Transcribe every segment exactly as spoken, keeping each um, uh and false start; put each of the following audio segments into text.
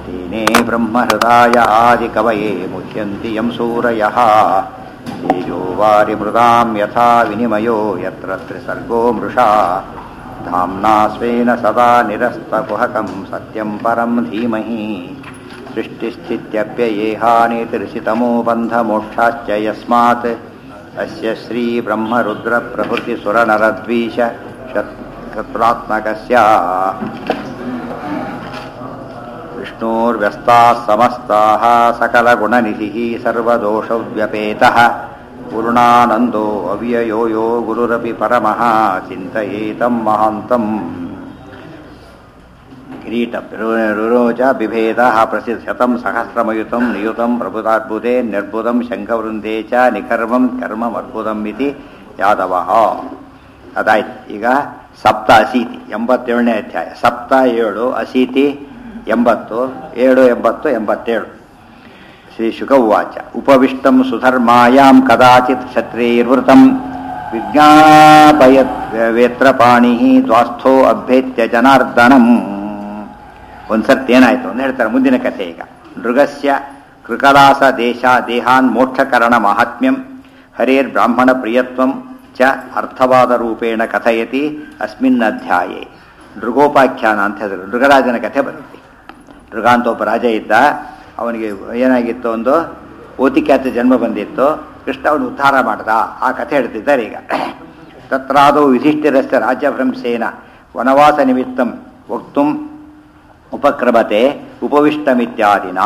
तेने ब्रह्महृदाय आदिकवये मुह्यन्ति यं सूरयः तेजो वारिमृदां यथा विनिमयो यत्र त्रिसर्गो मृषा धाम्ना स्वेन सदा निरस्तकुहकं सत्यं परं धीमहि सृष्टिस्थित्यप्ययेहानितिर्षितमो बन्धमोक्षाश्च यस्मात् अस्य श्रीब्रह्मरुद्रप्रभृतिसुरनरद्वीष शत्रुत्मकस्य विष्णोर्व्यस्ताः समस्ताः सकलगुणनिधिः सर्वदोषव्यपेतः पूर्णानन्दो अव्ययो यो गुरुरपि परमः चिन्तयेतं महान्तम् किरीटरुरोच बिभेदः प्रसिद्धतं सहस्रमयुतं नियुतं प्रभुताद्भुते निर्बुधं शङ्खवृन्दे च निकर्मं कर्ममद्भुतम् इति यादवः ಅದಾಯ್ತು. ಈಗ ಸಪ್ತ ಅಸೀತಿ ಎಂಬತ್ತೇಳನೇ ಅಧ್ಯಾಯ. ಸಪ್ತ ಏಳು ಅಸೀತಿ ಎಂಬತ್ತು ಏಳು ಎಂಬತ್ತು ಎಂಬತ್ತೇಳು. ಶ್ರೀ ಶುಕ ಉವಾಚ ಉಪವಿಷ್ಟಂ ಸುಧರ್ಮಾಯಾಂ ಕದಾಚಿತ್ ಕ್ಷತ್ರಿಯೈರ್ವೃತಂ ವಿಜ್ಞಾಪಯತ್ ವೇತ್ರಪಾಣಿ ದ್ವಾಸ್ಥೋ ಅಭ್ಯೇತ್ಯ ಜನಾರ್ದನಂ. ಒಂದ್ಸರ್ತಿ ಏನಾಯ್ತು ಅಂತ ಹೇಳ್ತಾರೆ ಮುಂದಿನ ಕಥೆ. ಈಗ ನೃಗಸ್ಯ ಕೃಕಲಾಸ ದೇಶ ದೇಹಾನ್ ಮೋಕ್ಷಕರಣ ಮಾಹಾತ್ಮ್ಯಂ ಹರೇರ್ ಬ್ರಾಹ್ಮಣ ಪ್ರಿಯತ್ವಂ ಚ ಅರ್ಥವಾದ ರೂಪೇಣ ಕಥಯತಿ ಅಸ್ಮಿನ್ ಅಧ್ಯಾಯೇ. ನೃಗೋಪಾಖ್ಯಾನ ಅಂತ ಹೇಳಿದ್ರು. ನೃಗರಾಜನ ಕಥೆ ಬರುತ್ತೆ. ನೃಗ ಅಂತ ಒಬ್ಬ ರಾಜ ಇದ್ದ. ಅವನಿಗೆ ಏನಾಗಿತ್ತು, ಒಂದು ಓತಿಕ್ಯಾತ ಜನ್ಮ ಬಂದಿತ್ತು. ಕೃಷ್ಣ ಅವನು ಉದ್ಧಾರ ಮಾಡ್ದ. ಆ ಕಥೆ ಹೇಳ್ತಿದ್ದಾರೆ ಈಗ. ತತ್ರಾದೌ ಯುಧಿಷ್ಠಿರಸ್ಯ ರಾಜ್ಯಭ್ರಂಶೇನ ವನವಾಸ ನಿಮಿತ್ತಂ ವಕ್ತುಂ ಉಪಕ್ರಮತೆ ಉಪವಿಷ್ಟಮಿತ್ಯಾದಿನ.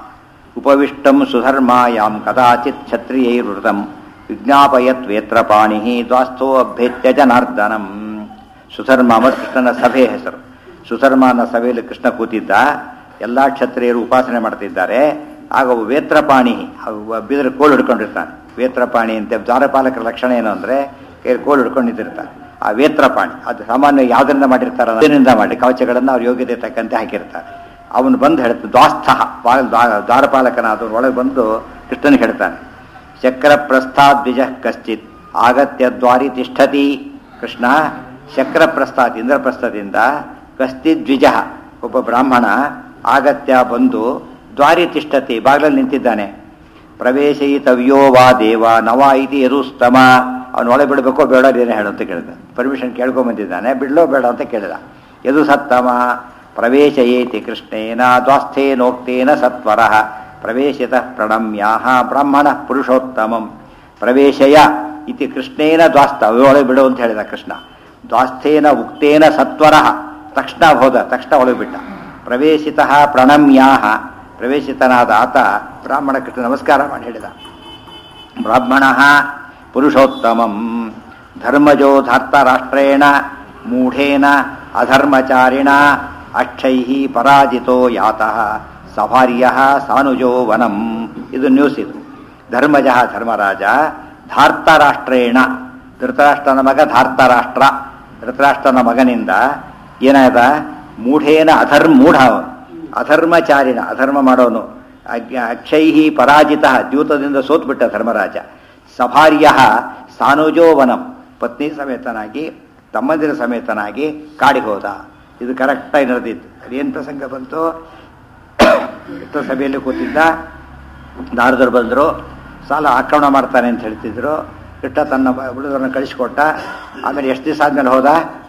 ಉಪವಿಷ್ಟಂ ಸುಧರ್ಮಾಯಾಂ ಕದಾಚಿತ್ ಕ್ಷತ್ರಿಯೈರ್ವೃತಂ ವಿಜ್ಞಾಪಯತ್ ವೇತ್ರಪಾಣಿ ದ್ವಾಸ್ಥೋ ಅಭ್ಯೇತ್ಯ ಜನಾರ್ದನಂ. ಸುಧರ್ಮ ಮತ್ತು ಕೃಷ್ಣನ ಸಭೆ ಹೆಸರು. ಸುಧರ್ಮನ ಸಭೆಯಲ್ಲಿ ಕೃಷ್ಣ ಕೂತಿದ್ದ. ಎಲ್ಲ ಕ್ಷತ್ರಿಯರು ಉಪಾಸನೆ ಮಾಡ್ತಿದ್ದಾರೆ. ಆಗ ವೇತ್ರಪಾಣಿ ಬಿದಿರು ಕೋಲು ಹಿಡ್ಕೊಂಡಿರ್ತಾನೆ. ವೇತ್ರಪಾಣಿ ಅಂತ ದ್ವಾರಪಾಲಕರ ಲಕ್ಷಣ ಏನು ಅಂದರೆ ಕೋಲು ಹಿಡ್ಕೊಂಡು ನಿಂತಿರ್ತಾನೆ. ಆ ವೇತ್ರಪಾಣಿ ಅದು ಸಾಮಾನ್ಯ ಯಾವುದರಿಂದ ಮಾಡಿರ್ತಾರೆ, ಅದರಿಂದ ಮಾಡಿ ಕವಚಗಳನ್ನು ಅವ್ರ ಯೋಗ್ಯತೆ ತಕ್ಕಂತೆ ಹಾಕಿರ್ತಾರೆ. ಅವನು ಬಂದು ಹೇಳ್ತಾನೆ ದ್ವಾಸ್ಥ ದ್ವಾರಪಾಲಕನಾದವನು ಒಳಗೆ ಬಂದು ಕೃಷ್ಣನಿಗೆ ಹೇಳ್ತಾನೆ, ಚಕ್ರ ಪ್ರಸ್ಥಾತ್ ದ್ವಿಜ ಕಶ್ಚಿತ್ ಆಗತ್ಯ ದ್ವಾರಿ ತಿಷ್ಠತಿ. ಕೃಷ್ಣ ಚಕ್ರಪ್ರಸ್ಥಾತ್ ಇಂದ್ರಪ್ರಸ್ಥದಿಂದ ಕಶ್ಚಿತ್ ದ್ವಿಜ ಒಬ್ಬ ಬ್ರಾಹ್ಮಣ ಆಗತ್ಯ ಬಂದು ದ್ವಾರಿ ತಿಷ್ಠತಿ ಬಾಗಿಲಲ್ಲಿ ನಿಂತಿದ್ದಾನೆ. ಪ್ರವೇಶಯಿತವ್ಯೋ ವಾ ದೇವ ನವ ಇತಿ ಯದುಸ್ತಮ. ಅವನು ಒಳಗೆ ಬಿಡಬೇಕೋ ಬೇಡ ಏನೇ ಹೇಳು ಅಂತ ಕೇಳಿದ. ಪರ್ಮಿಷನ್ ಕೇಳ್ಕೊಂಬಂದಿದ್ದಾನೆ. ಬಿಡ್ಲೋ ಬೇಡ ಅಂತ ಕೇಳಿದ. ಯದು ಸತ್ತಮ ಪ್ರವೇಶಯೇತಿ ಕೃಷ್ಣೇನ ದ್ವಾಸ್ಥೇನೋಕ್ತೇನ ಸತ್ವರಃ ಪ್ರವೇಶಿತ ಪ್ರಣಮ್ಯಾಹ ಬ್ರಾಹ್ಮಣ ಪುರುಷೋತ್ತಮಂ. ಪ್ರವೇಶಯ ಇತಿ ಕೃಷ್ಣೇನ ದ್ವಾಸ್ಥ ಒಳಗೆ ಬಿಡು ಅಂತ ಹೇಳಿದ ಕೃಷ್ಣ. ದ್ವಾಸ್ಥೇನ ಉಕ್ತೇನ ಸತ್ವರಃ ತಕ್ಷಣ ಹೋದ. ತಕ್ಷಣ ಒಳಗೆ ಬಿಟ್ಟ. ಪ್ರವೇಶಿತ ಪ್ರಣಮ್ಯಾಹ ಪ್ರವೇಶಿತನಾದ ಆತ ಬ್ರಾಹ್ಮಣ ಕೃಷ್ಣ ನಮಸ್ಕಾರ ಮಾಡಿ ಹೇಳಿದ, ಬ್ರಾಹ್ಮಣ ಪುರುಷೋತ್ತಮಂ ಧರ್ಮಜೋ ಧಾರ್ತರಾಷ್ಟ್ರೇಣ ಮೂಢೇನ ಅಧರ್ಮಚಾರಿಣ ಅಕ್ಷೈ ಪರಾಜಿತೋ ಯಾತಃ ಸಭಾರ್ಯ ಸಾನುಜೋ ವನಂ. ಇದು ನ್ಯೂಸ್. ಇದು ಧರ್ಮಜ ಧರ್ಮರಾಜ ಧಾರ್ತರಾಷ್ಟ್ರೇಣ ಧೃತರಾಷ್ಟ್ರನ ಮಗ ಧಾರ್ತರಾಷ್ಟ್ರ ಧೃತರಾಷ್ಟ್ರನ ಮಗನಿಂದ ಏನಾದ ಮೂಢೇನ ಅಧರ್ಮ ಮೂಢ ಅಧರ್ಮಚಾರಿಣ ಅಧರ್ಮ ಮಾಡೋನು ಅಕ್ಷೈ ಪರಾಜಿತ ದ್ಯೂತದಿಂದ ಸೋತ್ಬಿಟ್ಟ ಧರ್ಮರಾಜ. ಸಭಾರ್ಯ ಸಾನುಜೋ ವನಂ ಪತ್ನಿ ಸಮೇತನಾಗಿ ತಮ್ಮಂದಿರ ಸಮೇತನಾಗಿ ಕಾಡಿಗೆ ಹೋದ. ಇದು ಕರೆಕ್ಟಾಗಿ ನಡೆದಿತ್ತು. ಅದೇನು ಪ್ರಸಂಗ ಬಂತು, ಸಭೆಯಲ್ಲಿ ಕೂತಿದ್ದ. ನಾರದರು ಬಂದರು. ಸಾಲ ಆಕ್ರಮಣ ಮಾಡ್ತಾನೆ ಅಂತ ಹೇಳ್ತಿದ್ರು. ಕೃಷ್ಣ ತನ್ನ ಉಳಿದವ್ರನ್ನ ಕಳಿಸಿಕೊಟ್ಟ. ಆಮೇಲೆ ಎಷ್ಟು ದಿವಸ ಆದ್ಮೇಲೆ ಹೋದ,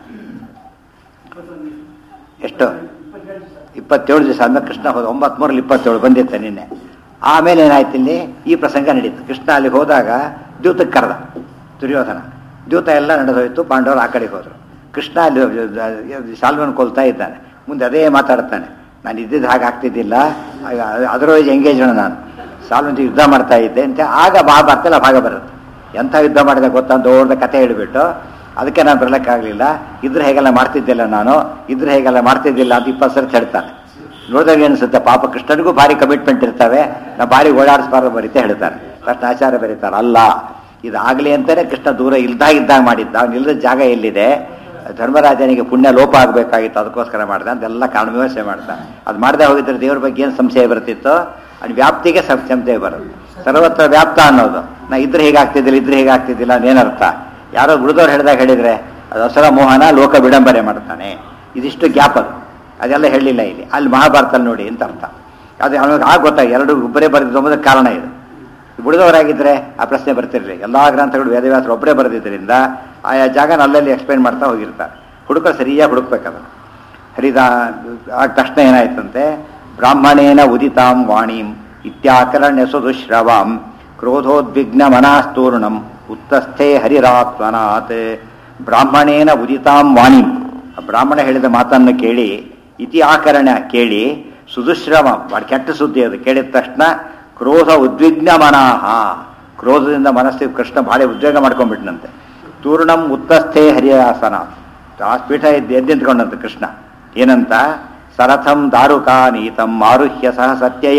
ಎಷ್ಟು ಇಪ್ಪತ್ತೇಳು ದಿವಸ ಆದ್ಮೇಲೆ ಕೃಷ್ಣ ಹೋದ. ಒಂಬತ್ಮೂರಲ್ಲಿ ಇಪ್ಪತ್ತೇಳು ಬಂದಿತ್ತ ನಿನ್ನೆ. ಆಮೇಲೆ ಏನಾಯ್ತು, ಇಲ್ಲಿ ಈ ಪ್ರಸಂಗ ನಡೀತು. ಕೃಷ್ಣ ಅಲ್ಲಿ ಹೋದಾಗ ದ್ಯೂತಕ್ಕೆ ಕರೆದ ದುರ್ಯೋಧನ. ದ್ಯೂತ ಎಲ್ಲ ನಡೆದೋಯ್ತು. ಪಾಂಡವರು ಆ ಕಡೆಗೆ ಹೋದರು. ಕೃಷ್ಣ ಅಲ್ಲಿ ಶಾಲ್ವನ್ ಕೊಲ್ತಾ ಇದ್ದಾನೆ. ಮುಂದೆ ಅದೇ ಮಾತಾಡ್ತಾನೆ, ನಾನು ಇದ್ದಿದ್ದು ಹಾಗೆ ಆಗ್ತಿದ್ದಿಲ್ಲ, ಅದರ್ವೈಸ್ ಎಂಗೇಜ್ಮೆಂಟ್ ನಾನು ಸಾಲ್ವಂತ ಯುದ್ಧ ಮಾಡ್ತಾ ಇದ್ದೆ ಅಂತ. ಆಗ ಬಾ ಬರ್ತಲ್ಲ ಭಾಗ ಬರುತ್ತೆ. ಎಂಥ ಯುದ್ಧ ಮಾಡಿದೆ ಗೊತ್ತಾ, ದೊಡ್ಡ ಕಥೆ ಹೇಳಿಬಿಟ್ಟು ಅದಕ್ಕೆ ನಾನು ಬರಲಿಕ್ಕಾಗಲಿಲ್ಲ. ಇದ್ರೆ ಹೇಗೆಲ್ಲ ಮಾಡ್ತಿದ್ದಿಲ್ಲ ನಾನು, ಇದ್ರೆ ಹೇಗೆಲ್ಲ ಮಾಡ್ತಿದ್ದಿಲ್ಲ ಅಂತ ಇಪ್ಪತ್ತು ಸರ್ತಿ ಹೇಳ್ತಾನೆ. ನೋಡಿದಾಗ ಅನಿಸುತ್ತೆ ಪಾಪ ಕೃಷ್ಣನಿಗೂ ಭಾರಿ ಕಮಿಟ್ಮೆಂಟ್ ಇರ್ತವೆ. ನಾ ಭಾರಿ ಓಡಾಡಿಸ್ಬಾರ್ದು ಬರೀತಾ ಹೇಳ್ತಾರೆ. ಕೃಷ್ಣ ಆಚಾರ್ಯ ಬರೀತಾರೆ, ಅಲ್ಲ ಇದಾಗಲಿ ಅಂತಲೇ ಕೃಷ್ಣ ದೂರ ಇಲ್ದಾಗ ಇದ್ದಾಗ ಮಾಡಿದ್ದ. ಅವ್ನು ಇಲ್ಲದ ಜಾಗ ಎಲ್ಲಿದೆ, ಧರ್ಮರಾಜನಿಗೆ ಪುಣ್ಯ ಲೋಪ ಆಗಬೇಕಾಗಿತ್ತು, ಅದಕ್ಕೋಸ್ಕರ ಮಾಡಿದೆ ಅಂತೆಲ್ಲ ಕಾರಣ ವ್ಯವಸ್ಥೆ ಮಾಡ್ತಾ. ಅದು ಮಾಡದೆ ಹೋಗಿದ್ರೆ ದೇವ್ರ ಬಗ್ಗೆ ಏನು ಸಂಶಯ ಬರ್ತಿತ್ತು, ಅದು ವ್ಯಾಪ್ತಿಗೆ ಸಂಶಯ ಬರೋದು. ಸರ್ವತ್ರ ವ್ಯಾಪ್ತ ಅನ್ನೋದು. ನಾ ಇದ್ರೆ ಹೇಗಾಗ್ತಿದ್ದಿಲ್ಲ ಇದ್ರೆ ಹೇಗಾಗ್ತಿದ್ದಿಲ್ಲ ಅದೇನರ್ಥ. ಯಾರೋ ಉಳಿದವ್ರು ಹೇಳಿದಾಗ ಹೇಳಿದರೆ ಅದು ಅಸರ ಮೋಹನ ಲೋಕ ವಿಡಂಬನೆ ಮಾಡ್ತಾನೆ. ಇದಿಷ್ಟು ಗ್ಯಾಪ್ ಅದು. ಅದೆಲ್ಲ ಹೇಳಲಿಲ್ಲ ಇಲ್ಲಿ. ಅಲ್ಲಿ ಮಹಾಭಾರತಲ್ಲಿ ನೋಡಿ ಅಂತ ಅರ್ಥ. ಅದು ಅವನಿಗೆ ಆಗ ಗೊತ್ತಾಗಿ ಎರಡು ಒಬ್ಬರೇ ಬರೆದಿದ್ದು ಎಂಬುದಕ್ಕೆ ಕಾರಣ ಇದು. ಉಳಿದವರಾಗಿದ್ದರೆ ಆ ಪ್ರಶ್ನೆ ಬರ್ತಿರಲಿಲ್ಲ. ಎಲ್ಲ ಗ್ರಂಥಗಳು ವೇದವ್ಯಾಸರು ಒಬ್ಬರೇ ಬರೆದಿದ್ದರಿಂದ ಆಯಾ ಜಾಗನ ಅಲ್ಲಲ್ಲಿ ಎಕ್ಸ್ಪ್ಲೇನ್ ಮಾಡ್ತಾ ಹೋಗಿರ್ತಾರೆ. ಹುಡುಕರು ಸರಿಯಾಗಿ ಹುಡುಕ್ಬೇಕದನ್ನು. ಹರಿದ ಆಗ ತಕ್ಷಣ ಏನಾಯ್ತಂತೆ, ಬ್ರಾಹ್ಮಣೇನ ಉದಿತಾಂ ವಾಣೀಂ ಇತ್ಯಾಕರಣ್ಯ ಸುದುಶ್ರವಾಂ ಕ್ರೋಧೋದ್ವಿಗ್ನ ಮನಾಸ್ತೂರ್ಣಂ ಉತ್ತಸ್ಥೆ ಹರಿರಾತ್ಮನಾತ್. ಬ್ರಾಹ್ಮಣೇನ ಉದಿತಾಂ ವಾಣೀಂ, ಬ್ರಾಹ್ಮಣ ಹೇಳಿದ ಮಾತನ್ನು ಕೇಳಿ, ಇತಿ ಆಕರಣ ಕೇಳಿ, ಸುದುಶ್ರವ ಭಾಳ ಕೆಟ್ಟ ಸುದ್ದಿ ಅದು ಕೇಳಿದ ತಕ್ಷಣ ಕ್ರೋಧ ಉದ್ವಿಗ್ನ ಮನಾಹ, ಕ್ರೋಧದಿಂದ ಮನಸ್ಸಿಗೆ ಕೃಷ್ಣ ಭಾಳ ಉದ್ವೇಗ ಮಾಡ್ಕೊಂಡ್ಬಿಟ್ನಂತೆ. ತೂರ್ಣಂ ಉತ್ತಸ್ಥೆ ಹರಿಯಾಸನ, ಆ ಪೀಠ ಎದ್ದು ಎದ್ದಿಂತ್ಕೊಂಡಂತೆ ಕೃಷ್ಣ. ಏನಂತ, ಸರಥಂ ದಾರುಕಾನೀತಂ ಆರುಹ್ಯ ಸಹ ಸತ್ಯಯ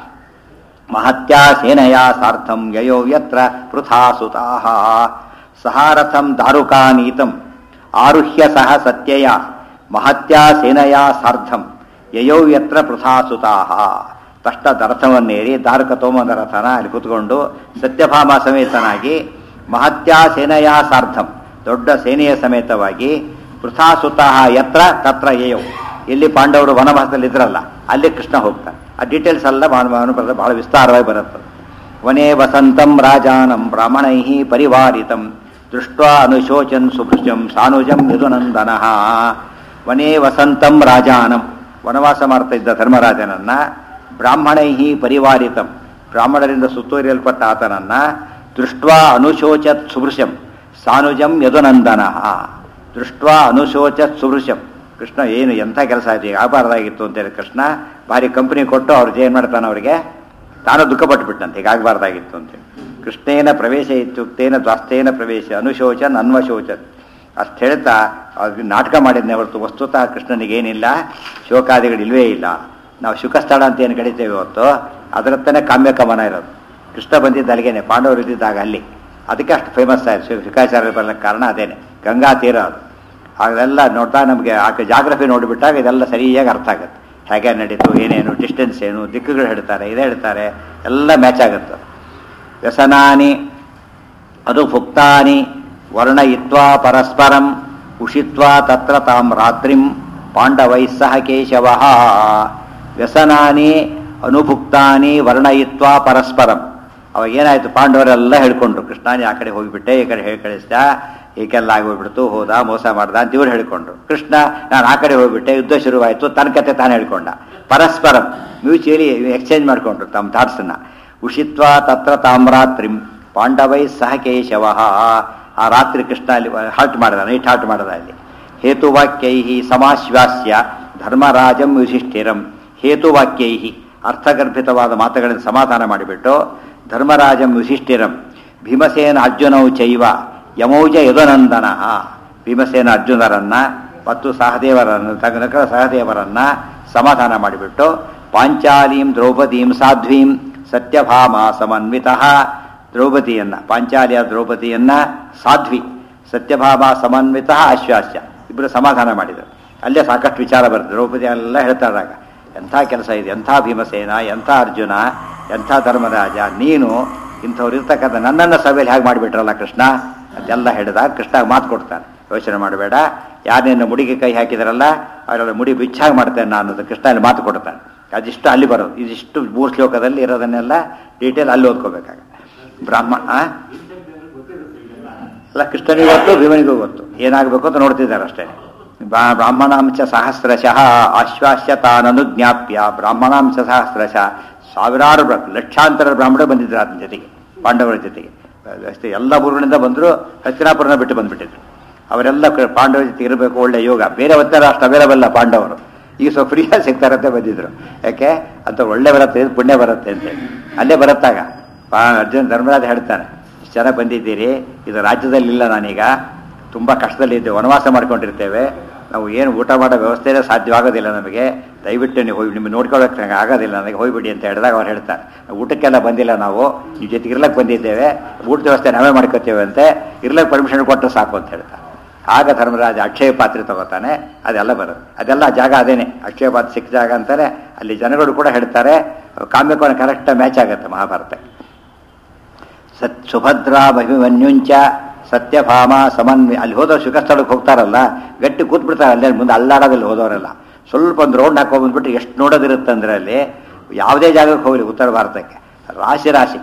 ಮಹತ್ಯಾ ಸೇನಯ ಸಾರ್ಥಂ ಯಯೋ ಯತ್ರ ಪೃಥಾಸುತಾಃ. ಸಹಾರಥಂ ದಾರುಕಾನೀತಂ ಆರುಹ್ಯ ಸಹ ಸತ್ಯಯ ಮಹತ್ಯಾ ಸೇನಯ ಸಾರ್ಧಂ ಯಯೋ ಯತ್ರ ಪೃಥಾಸುತಾಃ. ತಷ್ಟ ದರಥವನ್ನೇರಿ ದಾರುಕ ತೋಮದ ರಥನ ಅಲ್ಲಿ ಕೂತ್ಕೊಂಡು ಸತ್ಯಭಾಮ ಸಮೇತನಾಗಿ ಮಹತ್ಯಾ ಸೇನೆಯ ಸಾರ್ಧಂ ದೊಡ್ಡ ಸೇನೆಯ ಸಮೇತವಾಗಿ ಪೃಥಾಸುತಃ ಯತ್ರ ತತ್ರ ಯಯೋ, ಎಲ್ಲಿ ಪಾಂಡವರು ವನವಾಸದಲ್ಲಿ ಇದ್ರಲ್ಲ ಅಲ್ಲಿ ಕೃಷ್ಣ ಹೋಗ್ತಾನೆ. ಆ ಡೀಟೇಲ್ಸ್ ಎಲ್ಲ ಭಾನುಪ್ರದ ಬಹಳ ವಿಸ್ತಾರವಾಗಿ ಬರುತ್ತೆ. ವನೇ ವಸಂತಂ ರಾಜಾನಂ ಬ್ರಾಹ್ಮಣೈ ಪರಿವಾರಿತಂ ದೃಷ್ಟ್ವಾ ಅನುಶೋಚನ್ ಸುಭೃಜಂ ಸಾನುಜಂ ಯದುನಂದನಃ. ವನೇ ವಸಂತಂ ರಾಜಾನಂ, ವನವಾಸ ಮಾಡ್ತಾ ಇದ್ದ ಧರ್ಮರಾಜನನ್ನ ಬ್ರಾಹ್ಮಣೈ ಪರಿವಾರಿತಂ, ಬ್ರಾಹ್ಮಣರಿಂದ ಸುತ್ತುವರಿಯಲ್ಪಟ್ಟ ಆತನನ್ನ ದೃಷ್ಟ್ವಾ ಅನುಶೋಚತ್ ಸುಭೃಶಂ ಸಾನುಜಂ ಯದುನಂದನಃ. ದೃಷ್ಟ್ವಾ ಅನುಶೋಚತ್ ಸುಭೃಶಂ, ಕೃಷ್ಣ ಏನು ಎಂಥ ಕೆಲಸ ಆಯ್ತು, ಈಗ ಆಗಬಾರ್ದಾಗಿತ್ತು ಅಂತೇಳಿ ಕೃಷ್ಣ ಭಾರಿ ಕಂಪನಿ ಕೊಟ್ಟು ಅವ್ರಿಗೆ ಏನು ಮಾಡ್ತಾನೆ, ಅವರಿಗೆ ತಾನು ದುಃಖ ಪಟ್ಟುಬಿಟ್ಟಂತೆ, ಈಗ ಆಗಬಾರ್ದಾಗಿತ್ತು ಅಂತೇಳಿ. ಕೃಷ್ಣೇನ ಪ್ರವೇಶ ಇತ್ಯುಕ್ತೇನ ದ್ವಾಸ್ತೇನ ಪ್ರವೇಶ ಅನುಶೋಚನ್ ಅನ್ವಶೋಚನ್ ಅಷ್ಟು ಹೇಳ್ತಾ ಅವ್ರಿಗೆ ನಾಟಕ ಮಾಡಿದ್ನೇ ಹೊರತು ವಸ್ತುತಃ ಕೃಷ್ಣನಿಗೇನಿಲ್ಲ, ಶೋಕಾದಿಗಳು ಇಲ್ವೇ ಇಲ್ಲ. ನಾವು ಶುಕಸ್ಥಳ ಅಂತ ಏನು ಕಡಿತೇವೆ ಹೊತ್ತು ಅದರತ್ತನೇ ಕಾಮ್ಯಕಮನ ಇರೋದು. ಕೃಷ್ಣ ಬಂದಿದ್ದ ಅಲ್ಲಿಗೇನೆ, ಪಾಂಡವರು ಇದ್ದಿದ್ದಾಗ ಅಲ್ಲಿ, ಅದಕ್ಕೆ ಅಷ್ಟು ಫೇಮಸ್ ಆಯಿತು. ಶುಕಾಚಾರ್ಯ ಬರಲಿಕ್ಕೆ ಕಾರಣ ಅದೇನೆ, ಗಂಗಾ ತೀರ ಅದು. ಅದೆಲ್ಲ ನೋಡ್ತಾ ನಮಗೆ ಆ ಜಾಗ್ರಫಿ ನೋಡಿಬಿಟ್ಟಾಗ ಇದೆಲ್ಲ ಸರಿಯಾಗಿ ಅರ್ಥ ಆಗುತ್ತೆ. ಹೇಗೆ ನಡೀತು, ಏನೇನು, ಡಿಸ್ಟೆನ್ಸ್ ಏನು, ದಿಕ್ಕುಗಳು ಹೇಳ್ತಾರೆ, ಇದೇ ಹೇಳ್ತಾರೆ, ಎಲ್ಲ ಮ್ಯಾಚ್ ಆಗುತ್ತೆ. ವ್ಯಸನಾನಿ ಅದು ಭುಕ್ತಾನಿ ವರ್ಣಯಿತ್ವಾ ಪರಸ್ಪರಂ ಉಷಿತ್ವಾ ತತ್ರ ತಾಂ ರಾತ್ರಿಂ ಪಾಂಡವೈ ಸಹ ಕೇಶವಃ. ವ್ಯಸನಾನಿ ಅನುಭುಕ್ತಾನಿ ವರ್ಣಯಿತ್ವಾ ಪರಸ್ಪರಂ. ಅವಾಗ ಏನಾಯ್ತು, ಪಾಂಡವರೆಲ್ಲ ಹೇಳ್ಕೊಂಡ್ರು, ಕೃಷ್ಣಾನಿ ಆ ಕಡೆ ಹೋಗಿಬಿಟ್ಟೆ, ಈ ಕಡೆ ಹೇಳಿ ಕಳಿಸ್ದ, ಏಕೆಲ್ಲ ಆಗೋಗ್ಬಿಡ್ತು, ಹೋದ ಮೋಸ ಮಾಡ್ದ ಅಂತ ಇವ್ರು ಹೇಳ್ಕೊಂಡ್ರು. ಕೃಷ್ಣ ನಾನು ಆ ಕಡೆ ಹೋಗ್ಬಿಟ್ಟೆ, ಯುದ್ಧ ಶುರುವಾಯಿತು, ತನ್ನ ಕತೆ ತಾನು ಹೇಳ್ಕೊಂಡ. ಪರಸ್ಪರಂ ಮ್ಯೂಚುಯಲಿ ಎಕ್ಸ್ಚೇಂಜ್ ಮಾಡಿಕೊಂಡ್ರು ತಮ್ಮ ಥಾಟ್ಸನ್ನ. ಉಷಿತ್ವಾ ತತ್ರ ತಾಮ್ರಾತ್ರಿಂ ಪಾಂಡವೈ ಸಹ ಕೇಶವಃ. ಆ ರಾತ್ರಿ ಕೃಷ್ಣ ಅಲ್ಲಿ ಹಾಲ್ಟ್ ಮಾಡಿದ, ನೈಟ್ ಹಾಲ್ಟ್ ಮಾಡಿದ ಅಲ್ಲಿ. ಹೇತುವಾಕ್ಯೈ ಸಮಾಶ್ವಾಸ್ಯ ಧರ್ಮರಾಜಂ ಯುಧಿಷ್ಠಿರಂ. ಹೇತುವಾಕ್ಯೈ ಅರ್ಥಗರ್ಭಿತವಾದ ಮಾತುಗಳನ್ನು ಸಮಾಧಾನ ಮಾಡಿಬಿಟ್ಟು ಧರ್ಮರಾಜಂ ಯುಧಿಷ್ಠಿರಂ ಭೀಮಸೇನ ಅರ್ಜುನೌ ಚೈವ ಯಮೌಜ ಯದುನಂದನ. ಭೀಮಸೇನ ಅರ್ಜುನರನ್ನ ಮತ್ತು ಸಹದೇವರನ್ನು ನಕಲ ಸಹದೇವರನ್ನ ಸಮಾಧಾನ ಮಾಡಿಬಿಟ್ಟು ಪಾಂಚಾಲೀಂ ದ್ರೌಪದೀಂ ಸಾಧ್ವೀಂ ಸತ್ಯಭಾಮ ಸಮನ್ವಿತ. ದ್ರೌಪದಿಯನ್ನ, ಪಾಂಚಾಲಿಯ ದ್ರೌಪದಿಯನ್ನ ಸಾಧ್ವಿ ಸತ್ಯಭಾಮ ಸಮನ್ವಿತ ಆಶ್ವಾಸ್ಯ, ಇಬ್ಬರು ಸಮಾಧಾನ ಮಾಡಿದರು. ಅಲ್ಲೇ ಸಾಕಷ್ಟು ವಿಚಾರ ಬರ್ತದೆ. ದ್ರೌಪದಿ ಎಲ್ಲ ಹೇಳ್ತಾರಾಗ, ಎಂಥ ಕೆಲಸ ಇದೆ, ಎಂಥ ಭೀಮಸೇನ, ಎಂಥ ಅರ್ಜುನ, ಎಂಥ ಧರ್ಮರಾಜ, ನೀನು ಇಂಥವ್ರು ಇರ್ತಕ್ಕಂಥ ನನ್ನನ್ನು ಸಭೆಯಲ್ಲಿ ಹೇಗೆ ಮಾಡಿಬಿಟ್ರಲ್ಲ ಕೃಷ್ಣ ಅಂತೆಲ್ಲ ಹೇಳಿದಾಗ ಕೃಷ್ಣ ಮಾತು ಕೊಡ್ತಾನೆ. ಯೋಚನೆ ಮಾಡಬೇಡ, ಯಾರನ್ನ ಮುಡಿಗೆ ಕೈ ಹಾಕಿದಾರಲ್ಲ ಅವರೆಲ್ಲ ಮುಡಿ ಬಿಚ್ಚಾಗಿ ಮಾಡ್ತೇನೆ ನಾನು ಅನ್ನೋದು ಕೃಷ್ಣ ಅಲ್ಲಿ ಮಾತು ಕೊಡ್ತಾನೆ. ಅದಿಷ್ಟು ಅಲ್ಲಿ ಬರೋದು, ಇದಿಷ್ಟು ಮೂರು ಶ್ಲೋಕದಲ್ಲಿ ಇರೋದನ್ನೆಲ್ಲ ಡೀಟೇಲ್ ಅಲ್ಲಿ ಓದ್ಕೋಬೇಕಾಗ. ಬ್ರಾಹ್ಮಣ ಅಲ್ಲ, ಕೃಷ್ಣನಿಗೂ ಗೊತ್ತು, ಭೀಮನಿಗೂ ಗೊತ್ತು ಏನಾಗಬೇಕು ಅಂತ ನೋಡ್ತಿದ್ದಾರೆ ಅಷ್ಟೇ. ಬ್ರಾಹ್ಮಣಾಂಶ ಸಹಸ್ರಶಃ ಆಶ್ವಾಸ್ಯ ತಾನನುಜ್ಞಾಪ್ಯ. ಬ್ರಾಹ್ಮಣಾಂಶ ಸಹಸ್ರಶಃ ಸಾವಿರಾರು ಲಕ್ಷಾಂತರ ಬ್ರಾಹ್ಮಣರು ಬಂದಿದ್ರು ಆತನ ಜೊತೆಗೆ, ಪಾಂಡವರ ಜೊತೆಗೆ. ಅಷ್ಟೇ ಎಲ್ಲ ಊರುಗಳಿಂದ ಬಂದರು, ಹಸ್ತಿನಾಪುರನ ಬಿಟ್ಟು ಬಂದುಬಿಟ್ಟಿದ್ರು. ಅವರೆಲ್ಲ ಪಾಂಡವರ ಜೊತೆಗೆ ಇರಬೇಕು, ಒಳ್ಳೆ ಯೋಗ. ಬೇರೆ ಒತ್ತರ ಅಷ್ಟು ಅವೈಲಬಲ್ ಪಾಂಡವರು, ಈಗ ಸ್ವಲ್ಪ ಫ್ರೀಯಾಗಿ ಸಿಗ್ತಾರಂತೆ ಬಂದಿದ್ರು. ಯಾಕೆ ಅಂತ ಒಳ್ಳೆ ಬರುತ್ತೆ, ಪುಣ್ಯ ಬರುತ್ತೆ ಅಂತೇಳಿ ಅಲ್ಲೇ ಬರುತ್ತಾಗ ಅರ್ಜುನ್ ಧರ್ಮರಾಜ ಹೇಳ್ತಾನೆ, ಇಷ್ಟು ಜನ ಬಂದಿದ್ದೀರಿ, ಇದು ರಾಜ್ಯದಲ್ಲಿಲ್ಲ, ನಾನೀಗ ತುಂಬ ಕಷ್ಟದಲ್ಲಿದ್ದೆ, ವನವಾಸ ಮಾಡ್ಕೊಂಡಿರ್ತೇವೆ, ನಾವು ಏನು ಊಟ ಮಾಡೋ ವ್ಯವಸ್ಥೆನೇ ಸಾಧ್ಯವಾಗೋದಿಲ್ಲ ನಮಗೆ, ದಯವಿಟ್ಟು ನೀವು ಹೋಗಿ ನಿಮಗೆ ನೋಡ್ಕೊಳ್ಳೋಕೆ ನನಗೆ ಆಗೋದಿಲ್ಲ, ನನಗೆ ಹೋಗ್ಬಿಡಿ ಅಂತ ಹೇಳಿದಾಗ ಅವ್ರು ಹೇಳ್ತಾರೆ, ಊಟಕ್ಕೆಲ್ಲ ಬಂದಿಲ್ಲ, ನಾವು ನಿಮ್ಮ ಜೊತೆಗೆ ಇರ್ಲಕ್ಕೆ ಬಂದಿದ್ದೇವೆ, ಊಟದ ವ್ಯವಸ್ಥೆ ನಾವೇ ಮಾಡ್ಕೋತೇವೆ ಅಂತೆ, ಇರ್ಲಕ್ಕೆ ಪರ್ಮಿಷನ್ ಕೊಟ್ಟರೆ ಸಾಕು ಅಂತ ಹೇಳ್ತಾರೆ. ಆಗ ಧರ್ಮರಾಜ ಅಕ್ಷಯ ಪಾತ್ರೆ ತಗೋತಾನೆ, ಅದೆಲ್ಲ ಬರುತ್ತೆ. ಅದೆಲ್ಲ ಜಾಗ ಅದೇನೆ, ಅಕ್ಷಯ ಪಾತ್ರೆ ಸಿಕ್ಕ ಜಾಗ ಅಂತಾರೆ. ಅಲ್ಲಿ ಜನಗಳು ಕೂಡ ಹೇಳ್ತಾರೆ, ಕಾಮ್ಯಕೋನ ಕರೆಕ್ಟಾಗಿ ಮ್ಯಾಚ್ ಆಗುತ್ತೆ ಮಹಾಭಾರತ. ಸತ್ ಸುಭದ್ರಾ ಅಭಿಮನ್ಯುಂಚ ಸತ್ಯಭಾಮ ಸಮನ್ವಿ. ಅಲ್ಲಿ ಹೋದವ್ರು ಶುಕಸ್ಥಳಕ್ಕೆ ಹೋಗ್ತಾರಲ್ಲ, ಗಟ್ಟಿ ಕೂತ್ಬಿಡ್ತಾರೆ, ಅಲ್ಲೇ ಮುಂದೆ ಅಲ್ಲಾಡೋದಲ್ಲಿ ಹೋದವರೆಲ್ಲ. ಸ್ವಲ್ಪ ಒಂದು ರೌಂಡ್ ಹಾಕೋ ಬಂದ್ಬಿಟ್ಟು ಎಷ್ಟು ನೋಡೋದಿರುತ್ತೆ ಅಂದರೆ ಅಲ್ಲಿ ಯಾವುದೇ ಜಾಗಕ್ಕೆ ಹೋಗಲಿ ಉತ್ತರ ಭಾರತಕ್ಕೆ ರಾಶಿ ರಾಶಿ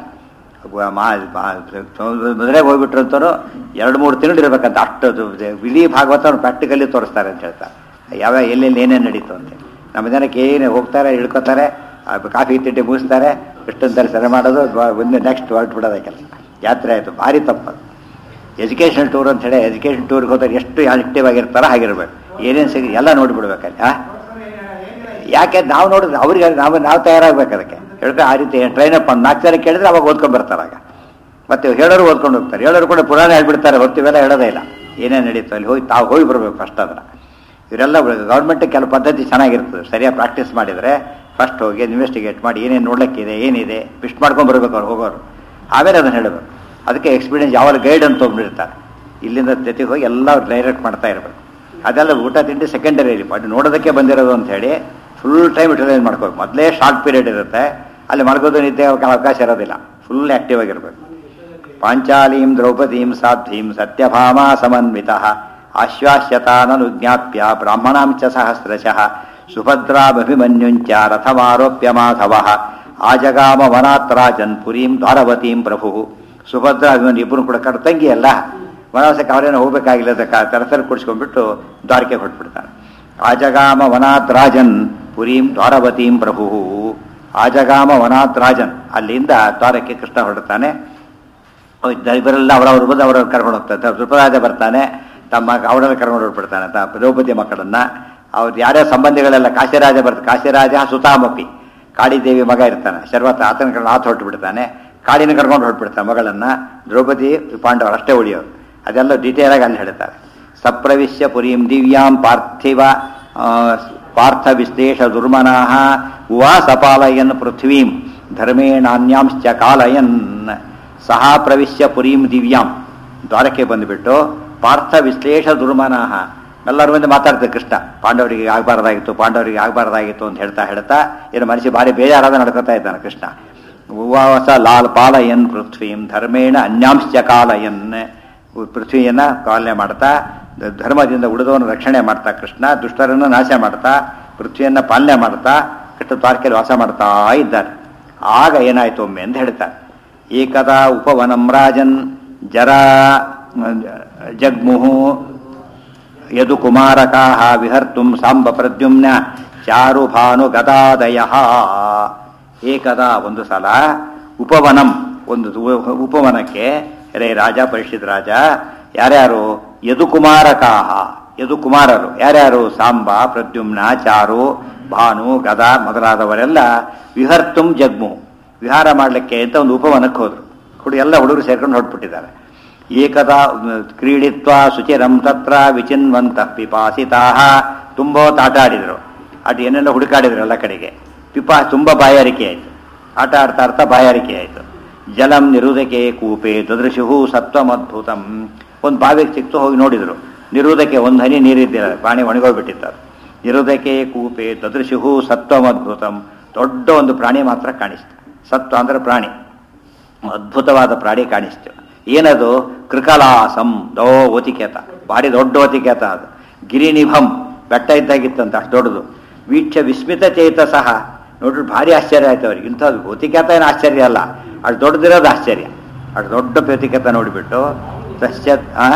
ಮದುವೆಗೆ ಹೋಗ್ಬಿಟ್ರು ಅಂತೂ ಎರಡು ಮೂರು ತಿಂಗಳು ಇರಬೇಕಂತ ಅಷ್ಟು ಇಡೀ ಭಾಗವತ ಅವ್ರು ಪ್ರಾಕ್ಟಿಕಲಿ ತೋರಿಸ್ತಾರೆ ಅಂತ ಹೇಳ್ತಾರೆ ಯಾವ್ಯಾವ ಎಲ್ಲೆಲ್ಲಿ ಏನೇನು ನಡೀತು ಅಂತ. ನಮ್ಮ ಜನಕ್ಕೆ ಏನು ಹೋಗ್ತಾರೆ ಇಳ್ಕೊತಾರೆ ಕಾಫಿ ತಿಂಡಿ ಮುಗಿಸ್ತಾರೆ ಇಷ್ಟೊಂದು ಸರಿ ಮಾಡೋದು ಒಂದು ನೆಕ್ಸ್ಟ್ ಹೊರಟು ಬಿಡೋದೇ ಕೆಲಸ. ಯಾತ್ರೆ ಆಯಿತು ಭಾರಿ ತಪ್ಪದು. ಎಜುಕೇಷನ್ ಟೂರ್ ಅಂತ ಹೇಳಿ ಎಜುಕೇಷನ್ ಟೂರ್ಗೆ ಹೋದ್ರೆ ಎಷ್ಟು ಆಕ್ಟಿವ್ ಆಗಿರ್ತಾರೋ ಹಾಗಿರ್ಬೇಕು. ಏನೇನು ಸಿಗಿ ಎಲ್ಲ ನೋಡಿಬಿಡ್ಬೇಕಲ್ಲಿ. ಹಾಂ ಯಾಕೆ ನಾವು ನೋಡಿದ್ರೆ ಅವ್ರಿಗೆ ನಾವು ನಾವು ತಯಾರಾಗಬೇಕು ಅದಕ್ಕೆ ಹೇಳ್ತಾರೆ. ಆ ರೀತಿ ಟ್ರೈನಪ್ ಒಂದು ನಾಲ್ಕು ಜನ ಕೇಳಿದ್ರೆ ಅವಾಗ ಓದ್ಕೊಂಡು ಬರ್ತಾರೆ. ಆಗ ಮತ್ತೆ ಹೇಳೋರು ಓದ್ಕೊಂಡು ಹೋಗ್ತಾರೆ, ಹೇಳೋರು ಕೂಡ ಪುರಾಣ ಹೇಳ್ಬಿಡ್ತಾರೆ, ಹೊತ್ತಿವೆಲ್ಲ ಹೇಳೋದೇ ಇಲ್ಲ. ಏನೇನು ನಡೀತು ಅಲ್ಲಿ ಹೋಗಿ ತಾವು ಹೋಗಿ ಬರಬೇಕು ಫಸ್ಟ್. ಅದನ್ನು ಇವರೆಲ್ಲ ಗೌರ್ಮೆಂಟಿಗೆ ಕೆಲವು ಪದ್ಧತಿ ಚೆನ್ನಾಗಿರ್ತದೆ, ಸರಿಯಾಗಿ ಪ್ರಾಕ್ಟೀಸ್ ಮಾಡಿದರೆ ಫಸ್ಟ್ ಹೋಗಿ ಇನ್ವೆಸ್ಟಿಗೇಟ್ ಮಾಡಿ ಏನೇನು ನೋಡ್ಲಿಕ್ಕಿದೆ ಏನಿದೆ ಪಿಸ್ಟ್ ಮಾಡ್ಕೊಂಡು ಬರಬೇಕು ಅವ್ರು ಹೋಗೋರು. ಆಮೇಲೆ ಅದನ್ನು ಹೇಳಬೇಕು. ಅದಕ್ಕೆ ಎಕ್ಸ್ಪೀರಿಯನ್ಸ್ ಯಾವಾಗ ಗೈಡ್ ಅಂತ ಒಬ್ಬರಿರ್ತಾರೆ, ಇಲ್ಲಿಂದ ಜೊತೆಗೆ ಹೋಗಿ ಎಲ್ಲ ಡೈರೆಕ್ಟ್ ಮಾಡ್ತಾ ಇರಬೇಕು. ಅದೆಲ್ಲ ಊಟ ತಿಂಡಿ ಸೆಕೆಂಡರಿ ಅದು ನೋಡೋದಕ್ಕೆ ಬಂದಿರೋದು ಅಂತ ಹೇಳಿ ಫುಲ್ ಟೈಮ್ ಯುಟಿಲೈಸ್ ಮಾಡ್ಕೋಬೇಕು. ಮೊದಲೇ ಶಾರ್ಟ್ ಪೀರಿಯಡ್ ಇರುತ್ತೆ, ಅಲ್ಲಿ ಮಲಗೋದು ನಿದ್ದೆ ಅವಕಾಶ ಇರೋದಿಲ್ಲ, ಫುಲ್ ಆಕ್ಟಿವ್ ಆಗಿರ್ಬೇಕು. ಪಾಂಚಾಲೀಂ ದ್ರೌಪದೀಂ ಸಾಧ್ವೀಂ ಸತ್ಯಭಾಮಾ ಸಮನ್ವಿತ ಆಶ್ವಾಸ್ಯತಾನನು ಜ್ಞಾಪ್ಯ ಬ್ರಾಹ್ಮಣಾಂಚ ಸಹಸ್ರಶಃ ಸುಭದ್ರಾಭಿಮನ್ಯುಂಚ ರಥಮಾರೋಪ್ಯ ಮಾಧವ ಆಜಗಾಮ ವನಾತ್ರಾಜನ್ ಪುರೀಂ ದ್ವಾರವತೀಂ ಪ್ರಭು. ಸುಭದ್ರ ಅಭಿಮನ್ಯು ಇಬ್ಬರು ಕೂಡ ಕರ್ ತಂಗಿ ಅಲ್ಲ, ವನವಾಸಕ್ಕೆ ಅವರೇನೋ ಹೋಗ್ಬೇಕಾಗಿಲ್ಲ, ತರಸರಿ ಕುಡಿಸ್ಕೊಂಡ್ಬಿಟ್ಟು ದ್ವಾರಕೆ ಹೊರಟ್ಬಿಡ್ತಾನೆ. ಆಜಗಾಮ ವನಾತ್ರಾಜನ್ ಪುರೀಂ ದ್ವಾರವತೀಂ ಪ್ರಭು. ಆಜಗಾಮ ವನಾತ್ರಾಜನ್ ಅಲ್ಲಿಂದ ದ್ವಾರಕ್ಕೆ ಕೃಷ್ಣ ಹೊರಡ್ತಾನೆ. ಇವರೆಲ್ಲ ಅವರವ್ರು ಬಂದು ಅವರವ್ರು ಕರ್ಕೊಂಡು ಹೋಗ್ತಾರೆ. ಧೃಪರಾಜ ಬರ್ತಾನೆ, ತಮ್ಮ ಅವರೆಲ್ಲ ಕರ್ಕೊಂಡು ಹೊರಡ್ಬಿಡ್ತಾನೆ ದ್ರೌಪದಿ ಮಕ್ಕಳನ್ನ. ಅವ್ರು ಯಾರ್ಯಾರ ಸಂಬಂಧಿಗಳೆಲ್ಲ ಕಾಶಿರಾಜ ಬರ್ತಾರೆ. ಕಾಶಿರಾಜ ಸುತಾಮಪಿ ಕಾಳಿದೇವಿ ಮಗ ಇರ್ತಾನೆ ಶರ್ವತ, ಆತನ ಕರ್ಕೊಂಡು ಆತ ಹೊರಟುಬಿಡ್ತಾನೆ. ಕಾಳಿನ ಕರ್ಕೊಂಡು ಹೊರಟ್ಬಿಡ್ತಾನೆ ಮಗಳನ್ನ. ದ್ರೌಪದಿ ಪಾಂಡವರು ಅಷ್ಟೇ ಉಳಿಯೋರು. ಅದೆಲ್ಲ ಡೀಟೇಲ್ ಆಗಿ ಅಲ್ಲಿ ಹೇಳ್ತಾರೆ. ಸಪ್ರವಿಶ್ಯ ಪುರೀಂ ದಿವ್ಯಾಂ ಪಾರ್ಥಿವ ಪಾರ್ಥ ವಿಶ್ಲೇಷ ದುರ್ಮನಾಹ ಉವಾಸಪಾಲಯನ್ ಪೃಥ್ವೀಂ ಧರ್ಮೇಣಾನ್ಯಾಂಶ್ಚ ಕಾಲಯನ್. ಸಹ ಪ್ರವಿಶ್ಯ ಪುರೀಂ ದಿವ್ಯಾಂ ದ್ವಾರಕ್ಕೆ ಬಂದುಬಿಟ್ಟು ಪಾರ್ಥ ವಿಶ್ಲೇಷ ದುರ್ಮನಾಹ ಎಲ್ಲರ ಮುಂದೆ ಮಾತಾಡ್ತಾರೆ ಕೃಷ್ಣ. ಪಾಂಡವರಿಗೆ ಆಗಬಾರ್ದಾಗಿತ್ತು ಪಾಂಡವರಿಗೆ ಆಗಬಾರ್ದಾಗಿತ್ತು ಅಂತ ಹೇಳ್ತಾ ಹೇಳ್ತಾ ಏನು ಮನಸ್ಸಿಗೆ ಭಾರಿ ಬೇಜಾರಾದ ನಡ್ಕೊತಾ ಇದ್ದಾನೆ ಕೃಷ್ಣ. ಉವಾಸ ಲಾಲ್ ಪಾಲಯನ್ ಪೃಥ್ವೀಂ ಧರ್ಮೇಣ ಅನ್ಯಾಂಶ್ಚ ಕಾಲಯನ್. ಪೃಥ್ವಿಯನ್ನು ಪಾಲನೆ ಮಾಡ್ತಾ ಧರ್ಮದಿಂದ ಉಳಿದವನು ರಕ್ಷಣೆ ಮಾಡ್ತಾ ಕೃಷ್ಣ ದುಷ್ಟರನ್ನು ನಾಶ ಮಾಡ್ತಾ ಪೃಥ್ವಿಯನ್ನು ಪಾಲನೆ ಮಾಡ್ತಾ ಕೃಷ್ಣ ದ್ವಾರಕೆಯಲ್ಲಿ ವಾಸ ಮಾಡ್ತಾ ಇದ್ದಾರೆ. ಆಗ ಏನಾಯ್ತು ಒಮ್ಮೆ ಅಂತ ಹೇಳ್ತಾರೆ. ಏಕದಾ ಉಪವನಂ ರಾಜನ್ ಜರಾ ಜಗ್ಮುಹು ಯದು ಕುಮಾರಕಾಹ ವಿಹರ್ತುಂ ಸಾಂಬ ಪ್ರದ್ಯುಮ್ನ ಚಾರು ಭಾನು ಗದಾದಯ. ಏಕದಾ ಒಂದು ಸಲ ಉಪವನಂ ಒಂದು ಉಪವನಕ್ಕೆ ರೇ ರಾಜ ಪರಿಷತ್ ರಾಜ ಯಾರ್ಯಾರು ಯದು ಕುಮಾರಕಾಹ ಯದು ಕುಮಾರರು ಯಾರ್ಯಾರು ಸಾಂಬ ಪ್ರದ್ಯುಮ್ನ ಚಾರು ಭಾನು ಗದಾ ಮೊದಲಾದವರೆಲ್ಲ ವಿಹರ್ತುಂ ಜಗ್ಮು ವಿಹಾರ ಮಾಡಲಿಕ್ಕೆ ಅಂತ ಒಂದು ಉಪವನಕ್ಕೆ ಹೋದ್ರು. ಹುಡು ಎಲ್ಲ ಹುಡುಗರು ಸೇರ್ಕೊಂಡು ಹೊರಟ್ಬಿಟ್ಟಿದ್ದಾರೆ. ಏಕದಾ ಕ್ರೀಡಿತ್ವ ಶುಚಿರಂ ತತ್ರ ವಿಚಿನ್ವಂತ ಪಿಪಾಸಿತಾ. ತುಂಬಾ ಆಟ ಆಡಿದ್ರು, ಅಟ್ ಏನೆಲ್ಲ ಹುಡುಕಾಡಿದ್ರು ಎಲ್ಲ ಕಡೆಗೆ. ಪಿಪಾ ತುಂಬ ಬಾಯಾರಿಕೆ ಆಯಿತು, ಆಟ ಆಡ್ತಾ ಆಡ್ತಾ ಬಾಯಾರಿಕೆ ಆಯಿತು. ಜಲಂ ನಿರುದಕೆ ಕೂಪೆ ದದೃಶು ಸತ್ವಮದ್ಭುತಂ. ಒಂದು ಬಾವಿಗೆ ಸಿಕ್ತು, ಹೋಗಿ ನೋಡಿದ್ರು, ನಿರುದಕ್ಕೆ ಒಂದು ಹನಿ ನೀರಿದ್ದಿಲ್ಲ, ಪ್ರಾಣಿ ಒಣಗೋಗ್ಬಿಟ್ಟಿದ್ದಾರೆ. ನಿರುದಕೆ ಕೂಪೆ ದದೃಶು ಸತ್ವಮದ್ಭುತಂ. ದೊಡ್ಡ ಒಂದು ಪ್ರಾಣಿ ಮಾತ್ರ ಕಾಣಿಸ್ತು. ಸತ್ವ ಅಂದ್ರೆ ಪ್ರಾಣಿ, ಅದ್ಭುತವಾದ ಪ್ರಾಣಿ ಕಾಣಿಸ್ತು. ಏನದು? ಕೃಕಲಾಸಂ ದೋ ಓತಿಕೇತ, ಭಾರಿ ದೊಡ್ಡ ಓತಿಕೇತ ಅದು. ಗಿರಿನಿಭಂ ಬೆಟ್ಟ ಇದ್ದಾಗಿತ್ತಂತ ಅಷ್ಟು ದೊಡ್ಡದು. ವೀಕ್ಷ ವಿಸ್ಮಿತ ಚೇತ ಸಹ ನೋಡ್ರಿ ಭಾರಿ ಆಶ್ಚರ್ಯ ಆಯ್ತು ಅವ್ರಿಗೆ. ಇಂಥದ್ದು ಓತಿಕೇತ ಏನು ಆಶ್ಚರ್ಯ ಅಲ್ಲ, ಅಷ್ಟು ದೊಡ್ಡದಿರೋದು ಆಶ್ಚರ್ಯ. ಅಷ್ಟು ದೊಡ್ಡ ಪೇತಿಕೇತ ನೋಡಿಬಿಟ್ಟು ಸಸ್ಯ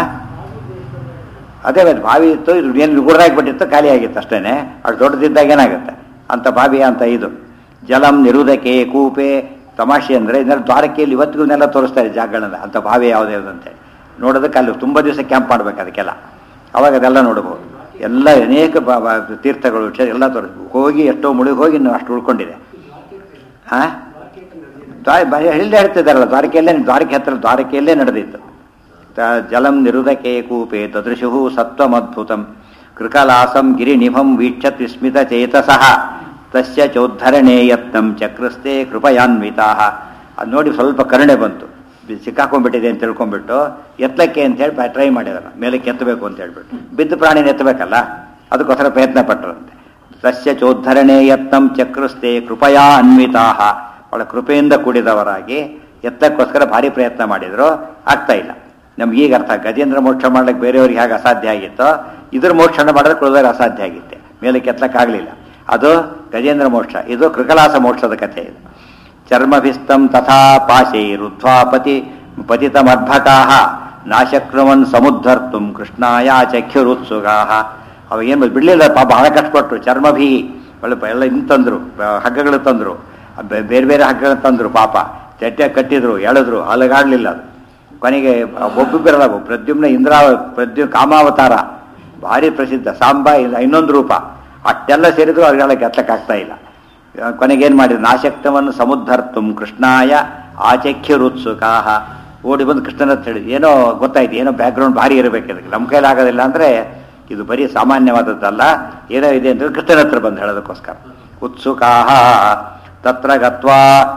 ಅದೇ ಬಾವಿ ಇತ್ತು, ಇದು ಏನು ಗುಡ್ರಾಗಿಬಿಟ್ಟಿತ್ತು, ಖಾಲಿ ಆಗಿತ್ತು ಅಷ್ಟೇನೆ. ಅಷ್ಟು ದೊಡ್ಡದಿದ್ದಾಗ ಏನಾಗುತ್ತೆ ಅಂತ ಬಾವಿ ಅಂತ ಇದು. ಜಲಂ ನಿರುದಕೆ ಕೂಪೆ. ತಮಾಷೆ ಅಂದರೆ ಇದನ್ನೆಲ್ಲ ದ್ವಾರಕೆಯಲ್ಲಿ ಇವತ್ತಿಗೂ ತೋರಿಸ್ತಾರೆ ಜಾಗಗಳನ್ನ, ಅಂತ ಬಾವಿ ಯಾವುದೇ ಅಂತೇಳಿ ನೋಡೋದಕ್ಕೆ ಅಲ್ಲಿ ತುಂಬ ದಿವಸ ಕ್ಯಾಂಪ್ ಮಾಡ್ಬೇಕು ಅದಕ್ಕೆಲ್ಲ. ಅವಾಗ ಅದೆಲ್ಲ ನೋಡ್ಬೋದು. ಎಲ್ಲ ಅನೇಕ ತೀರ್ಥಗಳು ಎಲ್ಲ ತೋರಿಸ್ ಹೋಗಿ ಎಷ್ಟೋ ಮುಳುಗಿ ಹೋಗಿ ಇನ್ನು ಅಷ್ಟು ಉಳ್ಕೊಂಡಿದೆ. ಹಾಂ ದ್ವಾರ ಇಲ್ಲೇ ಹೇಳ್ತಿದ್ದಾರಲ್ಲ ದ್ವಾರಕೆಯಲ್ಲೇ, ದ್ವಾರಕೆ ಹತ್ರ ದ್ವಾರಕೆಯಲ್ಲೇ ನಡೆದಿತ್ತು. ಜಲಂ ನಿರುದಕೆ ಕೂಪೆ ದದೃಶು ಸತ್ವಮದ್ಭುತಂ ಕೃಕಲಾಸಂ ಗಿರಿನಿಭಂ ವೀಕ್ಷತ್ ವಿಸ್ಮಿತ ಚೇತಸಃ ತಸ್ಯ ಚೋದ್ಧರಣೆ ಯತ್ನಂ ಚಕ್ರಸ್ತೆ ಕೃಪಯಾನ್ವಿತಾ. ಅದು ನೋಡಿ ಸ್ವಲ್ಪ ಕರುಣೆ ಬಂತು, ಸಿಕ್ಕಾಕೊಂಡ್ಬಿಟ್ಟಿದೆ ಅಂತ ತಿಳ್ಕೊಂಡ್ಬಿಟ್ಟು ಎತ್ತಲಕ್ಕೆ ಅಂತೇಳಿ ಟ್ರೈ ಮಾಡಿದಾರೆ, ಮೇಲಕ್ಕೆ ಎತ್ತಬೇಕು ಅಂತ ಹೇಳ್ಬಿಟ್ಟು. ಬಿದ್ದು ಪ್ರಾಣಿನ ಎತ್ತಬೇಕಲ್ಲ, ಅದಕ್ಕೋಸ್ಕರ ಪ್ರಯತ್ನ ಪಟ್ಟರಂತೆ. ತಸ್ಯ ಚೋದ್ಧರಣೆ ಯತ್ನಂ ಚಕ್ರಸ್ತೆ ಕೃಪಯಾ ಅನ್ವಿತಾ. ಅವಳ ಕೃಪೆಯಿಂದ ಕೂಡಿದವರಾಗಿ ಎತ್ತಕ್ಕೋಸ್ಕರ ಭಾರಿ ಪ್ರಯತ್ನ ಮಾಡಿದ್ರು, ಆಗ್ತಾ ಇಲ್ಲ. ನಮ್ಗೀಗ ಅರ್ಥ, ಗಜೇಂದ್ರ ಮೋಕ್ಷ ಮಾಡ್ಲಿಕ್ಕೆ ಬೇರೆಯವ್ರಿಗೆ ಹೇಗೆ ಅಸಾಧ್ಯ ಆಗಿತ್ತೋ ಇದ್ರ ಮೋಕ್ಷಣ ಮಾಡೋದಕ್ಕೆ ಉಳಿದವ್ರಿಗೆ ಅಸಾಧ್ಯ ಆಗಿತ್ತೆ, ಮೇಲಕ್ಕೆ ಎತ್ತಕ್ಕಾಗಲಿಲ್ಲ. ಅದು ಗಜೇಂದ್ರ ಮೋಕ್ಷ, ಇದು ಕೃಕಲಾಸ ಮೋಕ್ಷದ ಕಥೆ. ಇದು ಚರ್ಮಭಿಸ್ತಂ ತಥಾ ಪಾಶೈರುದ್ಧ್ವಾ ಪತಿ ಪತಿತಮರ್ಭಕಾಹ ನಾಶಕ್ರಮನ್ ಸಮುದ್ಧರ್ತುಂ ಕೃಷ್ಣಾಯ ಚಖ್ಯುರುತ್ಸುಗಾಹ. ಅವಾಗೇನು ಬಿಡಲಿಲ್ಲ ಪಾಪ, ಬಹಳ ಕಷ್ಟಪಟ್ಟರು. ಚರ್ಮಭಿ ಒಳ್ಳೆ ಎಲ್ಲ ಇನ್ನು ತಂದರು, ಹಗ್ಗಗಳು ತಂದರು, ಬೇರೆ ಬೇರೆ ಹಗ್ಗಗಳು ತಂದರು. ಪಾಪ ಚಟ್ಟೆ ಕಟ್ಟಿದ್ರು, ಎಳೆದ್ರು, ಅಲಗಾಡಲಿಲ್ಲ. ಅದು ಕೊನೆಗೆ ಒಬ್ಬೊಬ್ಬರಲ್ಲ, ಪ್ರದ್ಯುಮ್ನ ಇಂದ್ರ ಪ್ರದ್ಯು ಕಾಮಾವತಾರ ಭಾರಿ ಪ್ರಸಿದ್ಧ, ಸಾಂಬ ಇನ್ನೊಂದು ರೂಪ, ಅಷ್ಟೆಲ್ಲ ಸೇರಿದ್ರು ಅವ್ರಿಗೆಲ್ಲ ಕೆತ್ತಕ್ಕಾಗ್ತಾ ಇಲ್ಲ. ಕೊನೆಗೇನು ಮಾಡಿದ್ರು, ನಾಶಕ್ತವನ್ನು ಸಮುದ್ಧರ್ತುಂ ಕೃಷ್ಣಾಯ ಆಚಖ್ಯುರುತ್ಸುಕಾಹ. ಓಡಿ ಬಂದು ಕೃಷ್ಣನ ಹತ್ರ ಹೇಳಿದ್ರು. ಏನೋ ಗೊತ್ತಾಯ್ತು, ಏನೋ ಬ್ಯಾಕ್ಗ್ರೌಂಡ್ ಭಾರಿ ಇರಬೇಕು ಇದಕ್ಕೆ, ನಮ್ಮ ಕೈಲಾಗೋದಿಲ್ಲ ಅಂದರೆ ಇದು ಬರೀ ಸಾಮಾನ್ಯವಾದದ್ದಲ್ಲ, ಏನೋ ಇದೆ ಅಂತ ಕೃಷ್ಣನ ಹತ್ರ ಬಂದು ಹೇಳೋದಕ್ಕೋಸ್ಕರ. ಉತ್ಸುಕಾಹ ತತ್ರ ಗತ್ವಾ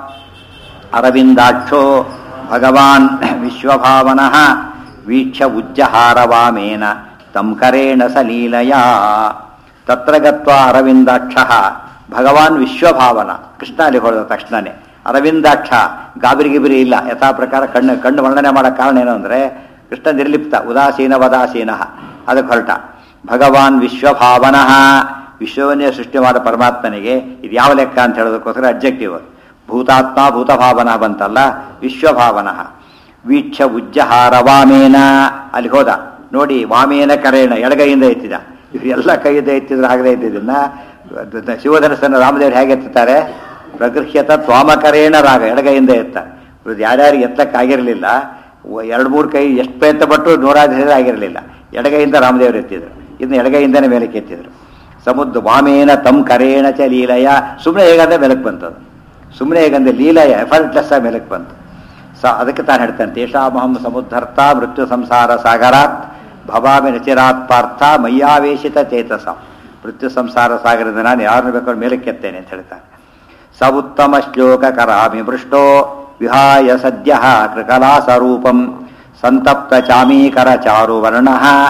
ಅರವಿಂದಾಕ್ಷೋ ಭಗವಾನ್ ವಿಶ್ವಭಾವನಃ ವೀಕ್ಷ್ಯ ಉಜ್ಜಹಾರವಾಮೇನ ತಂ ಕರೇಣ ಸಲೀಲಯ. ತತ್ರ ಗತ್ವಾ ಅರವಿಂದಾಕ್ಷ ಭಗವಾನ್ ವಿಶ್ವಭಾವನ. ಕೃಷ್ಣ ಅಲ್ಲಿ ಹೊಡೆದ ತಕ್ಷಣನೇ ಅರವಿಂದಾಕ್ಷ, ಗಾಬರಿ ಗಿಬರಿ ಇಲ್ಲ. ಯಥಾ ಪ್ರಕಾರ ಕಣ್ಣು ಕಣ್ಣು ವರ್ಣನೆ ಮಾಡೋ ಕಾರಣ ಏನು ಅಂದರೆ ಕೃಷ್ಣ ನಿರ್ಲಿಪ್ತ, ಉದಾಸೀನ ವದಾಸೀನ, ಅದಕ್ಕೆ ಹೊರಟ. ಭಗವಾನ್ ವಿಶ್ವಭಾವನಃ, ವಿಶ್ವವನ್ನೇ ಸೃಷ್ಟಿ ಮಾಡೋ ಪರಮಾತ್ಮನಿಗೆ ಇದು ಯಾವ ಲೆಕ್ಕ ಅಂತ ಹೇಳೋದಕ್ಕೋಸ್ಕರ ಅಬ್ಜೆಕ್ಟಿವ್. ಭೂತಾತ್ಮ ಭೂತಭಾವನ ಬಂತಲ್ಲ, ವಿಶ್ವಭಾವನಃ. ವೀಕ್ಷ ಉಜ್ಜಹಾರ ವಾಮೇನ, ಅಲ್ಲಿ ಹೋದ ನೋಡಿ, ವಾಮೇನ ಕರೇಣ, ಎಡಗೈಯಿಂದ ಎತ್ತಿದ. ಇವರು ಎಲ್ಲ ಕೈಯಿಂದ ಎತ್ತಿದ್ರು ಆಗದೆ ಎತ್ತಿದ್ದನ್ನ ಶಿವಧನಸ್ಸನ್ನು ರಾಮದೇವರು ಹೇಗೆ ಎತ್ತುತ್ತಾರೆ, ಪ್ರಗೃಹ್ಯತ ತ್ವಾಮಕರೇಣ ರಾಗ, ಎಡಗೈಯಿಂದ ಎತ್ತಾರೆ. ಇವ್ರದ್ದು ಯಾರ್ಯಾರು ಎತ್ತಕ್ಕಾಗಿರಲಿಲ್ಲ, ಎರಡು ಮೂರು ಕೈ ಎಷ್ಟು ಪ್ರಯತ್ನ ಪಟ್ಟು ನೂರಾರು ಆಗಿರಲಿಲ್ಲ, ಎಡಗೈಯಿಂದ ರಾಮದೇವರು ಎತ್ತಿದ್ರು, ಇನ್ನು ಎಡಗೈಯಿಂದನೇ ಮೇಲಕ್ಕೆ ಎತ್ತಿದ್ರು. ಸಮುದ್ರ ವಾಮೇನ ತಮ್ ಕರೇಣ ಚ ಲೀಲಯ, ಸುಮ್ಮನೆ ಹೇಗಂದ್ರೆ ಮೇಲಕ್ಕೆ ಬಂತದು, ಸುಮ್ಮನೆ ಹೇಗಂದ್ರೆ ಲೀಲಯ ಎಫರ್ಟ್ಲೆಸ್ ಆಗಿ ಮೇಲಕ್ಕೆ ಬಂತು. ಸ ಅದಕ್ಕೆ ತಾನು ಹೇಳ್ತಾನೆ, ತೇಷಾಮಹಂ ಸಮುದ್ಧರ್ಥ ಮೃತ್ಯು ಸಂಸಾರ ಸಾಗರಾತ್ ಭವಾಮಿ ನಚಿರಾತ್ ಪಾರ್ಥ ಮಯ್ಯಾವೇಶಿತ ಚೇತಸ. ಮೃತ್ಯು ಸಂಸಾರ ಸಾಗರದ ನಾನು ಯಾರನ್ನು ಬೇಕಾದ್ರೂ ಮೇಲಕ್ಕೆತ್ತೇನೆ ಅಂತ ಹೇಳ್ತಾನೆ. ಸ ಉತ್ತಮ ಶ್ಲೋಕ ಕರಾಮಿ ಮೃಷ್ಟೋ ವಿಹಾಯ ಸದ್ಯ ಕೃಕಲಾಸರೂಪಂ ಸಂತಪ್ತ ಚಾಮೀಕರ ಚಾರು ವರ್ಣ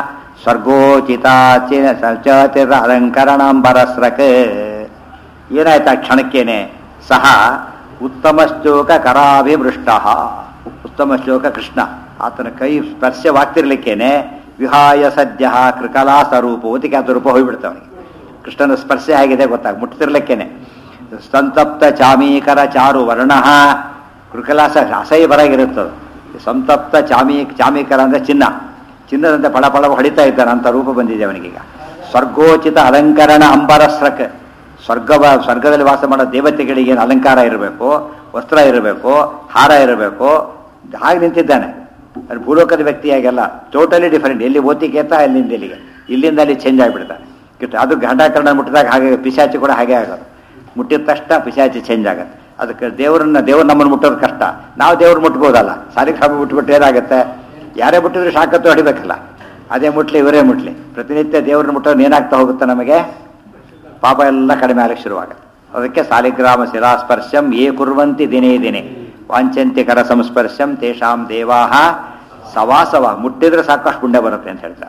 ಸ್ವರ್ಗೋಚಿತಾಚಿರ ಅಲಂಕರಣಾಂಬರಸ್ರಕ್. ಏನಾಯ್ತು ಆ ಕ್ಷಣಕ್ಕೇನೆ, ಸಹ ಉತ್ತಮ ಶ್ಲೋಕ ಕರಾಭಿಮೃಷ್ಟ, ಉತ್ತಮ ಶ್ಲೋಕ ಕೃಷ್ಣ, ಆತನ ಕೈ ಸ್ಪರ್ಶವಾಗ್ತಿರ್ಲಿಕ್ಕೇನೆ ವಿಹಾಯ ಸದ್ಯ ಕೃಕಲಾಸ ರೂಪ, ಓತಿಕಾತ ರೂಪ ಹೋಗ್ಬಿಡ್ತಾವನಿಗೆ. ಕೃಷ್ಣನ ಸ್ಪರ್ಶ ಆಗಿದೆ ಗೊತ್ತಾಗ, ಮುಟ್ತಿರ್ಲಿಕ್ಕೇನೆ. ಸಂತಪ್ತ ಚಾಮೀಕರ ಚಾರು ವರ್ಣ, ಕೃಕಲಾಸ ಅಸಹ್ಯ ಬರಾಗಿರುತ್ತದೆ. ಸಂತಪ್ತ ಚಾಮೀ ಚಾಮೀಕರ ಅಂದರೆ ಚಿನ್ನ, ಚಿನ್ನದಂತೆ ಫಳ ಫಳ ಹೊಡಿತಾ ಇದ್ದಾನೆ ಅಂತ ರೂಪ ಬಂದಿದೆ ಅವನಿಗೀಗ. ಸ್ವರ್ಗೋಚಿತ ಅಲಂಕರಣ ಅಂಬರಸ್ರಕ್, ಸ್ವರ್ಗ ಸ್ವರ್ಗದಲ್ಲಿ ವಾಸ ಮಾಡೋ ದೇವತೆಗಳಿಗೆ ಏನು ಅಲಂಕಾರ ಇರಬೇಕು, ವಸ್ತ್ರ ಇರಬೇಕು, ಹಾರ ಇರಬೇಕು, ಹಾಗೆ ನಿಂತಿದ್ದಾನೆ. ಅದು ಭೂಲೋಕದ ವ್ಯಕ್ತಿಯಾಗೆಲ್ಲ ಟೋಟಲಿ ಡಿಫರೆಂಟ್. ಎಲ್ಲಿ ಓತಿಕೇತ ಅಲ್ಲಿಂದ ಇಲ್ಲಿಗೆ, ಇಲ್ಲಿಂದ ಅಲ್ಲಿ ಚೇಂಜ್ ಆಗಿಬಿಡ್ತಾನೆ. ಅದು ಗಂಡಾಕರಣ ಮುಟ್ಟಿದಾಗ ಹಾಗೆ, ಪಿಶಾಚಿ ಕೂಡ ಹಾಗೆ ಆಗೋದು. ಮುಟ್ಟಿದ ತಕ್ಷಣ ಪಿಶಾಚಿ ಚೇಂಜ್ ಆಗುತ್ತೆ. ಅದಕ್ಕೆ ದೇವರನ್ನ ದೇವ್ರು ನಮ್ಮನ್ನು ಮುಟ್ಟೋದು ಕಷ್ಟ, ನಾವು ದೇವ್ರು ಮುಟ್ಬೋದಲ್ಲ. ಸಾರಿಗೆ ಸಾಬು ಮುಟ್ಬಿಟ್ಟು ಏನಾಗುತ್ತೆ, ಯಾರೇ ಮುಟ್ಟಿದ್ರು ಶಾಖತ್ತು ಹೊಡಿಬೇಕಲ್ಲ, ಅದೇ ಮುಟ್ಲಿ ಇವರೇ ಮುಟ್ಲಿ, ಪ್ರತಿನಿತ್ಯ ದೇವ್ರನ್ನ ಮುಟ್ಟೋದು ಏನಾಗ್ತಾ ಹೋಗುತ್ತೆ, ನಮಗೆ ಪಾಪ ಎಲ್ಲ ಕಡಿಮೆ ಆಗಕ್ಕೆ ಶುರುವಾಗುತ್ತೆ. ಅದಕ್ಕೆ ಸಾಲಿಗ್ರಾಮ ಶಿಲಾಸ್ಪರ್ಶಂ ಯೇ ಕುರ್ವಂತಿ ದಿನೇ ದಿನೇ ವಾಂಚಂತಿ ಕರ ಸಂಸ್ಪರ್ಶಂ ತೇಷಾಂ ದೇವಾಹ ಸವಾಸವ. ಮುಟ್ಟಿದ್ರೆ ಸಾಕಷ್ಟು ಪುಣ್ಯ ಬರುತ್ತೆ ಅಂತ ಹೇಳ್ತಾರೆ.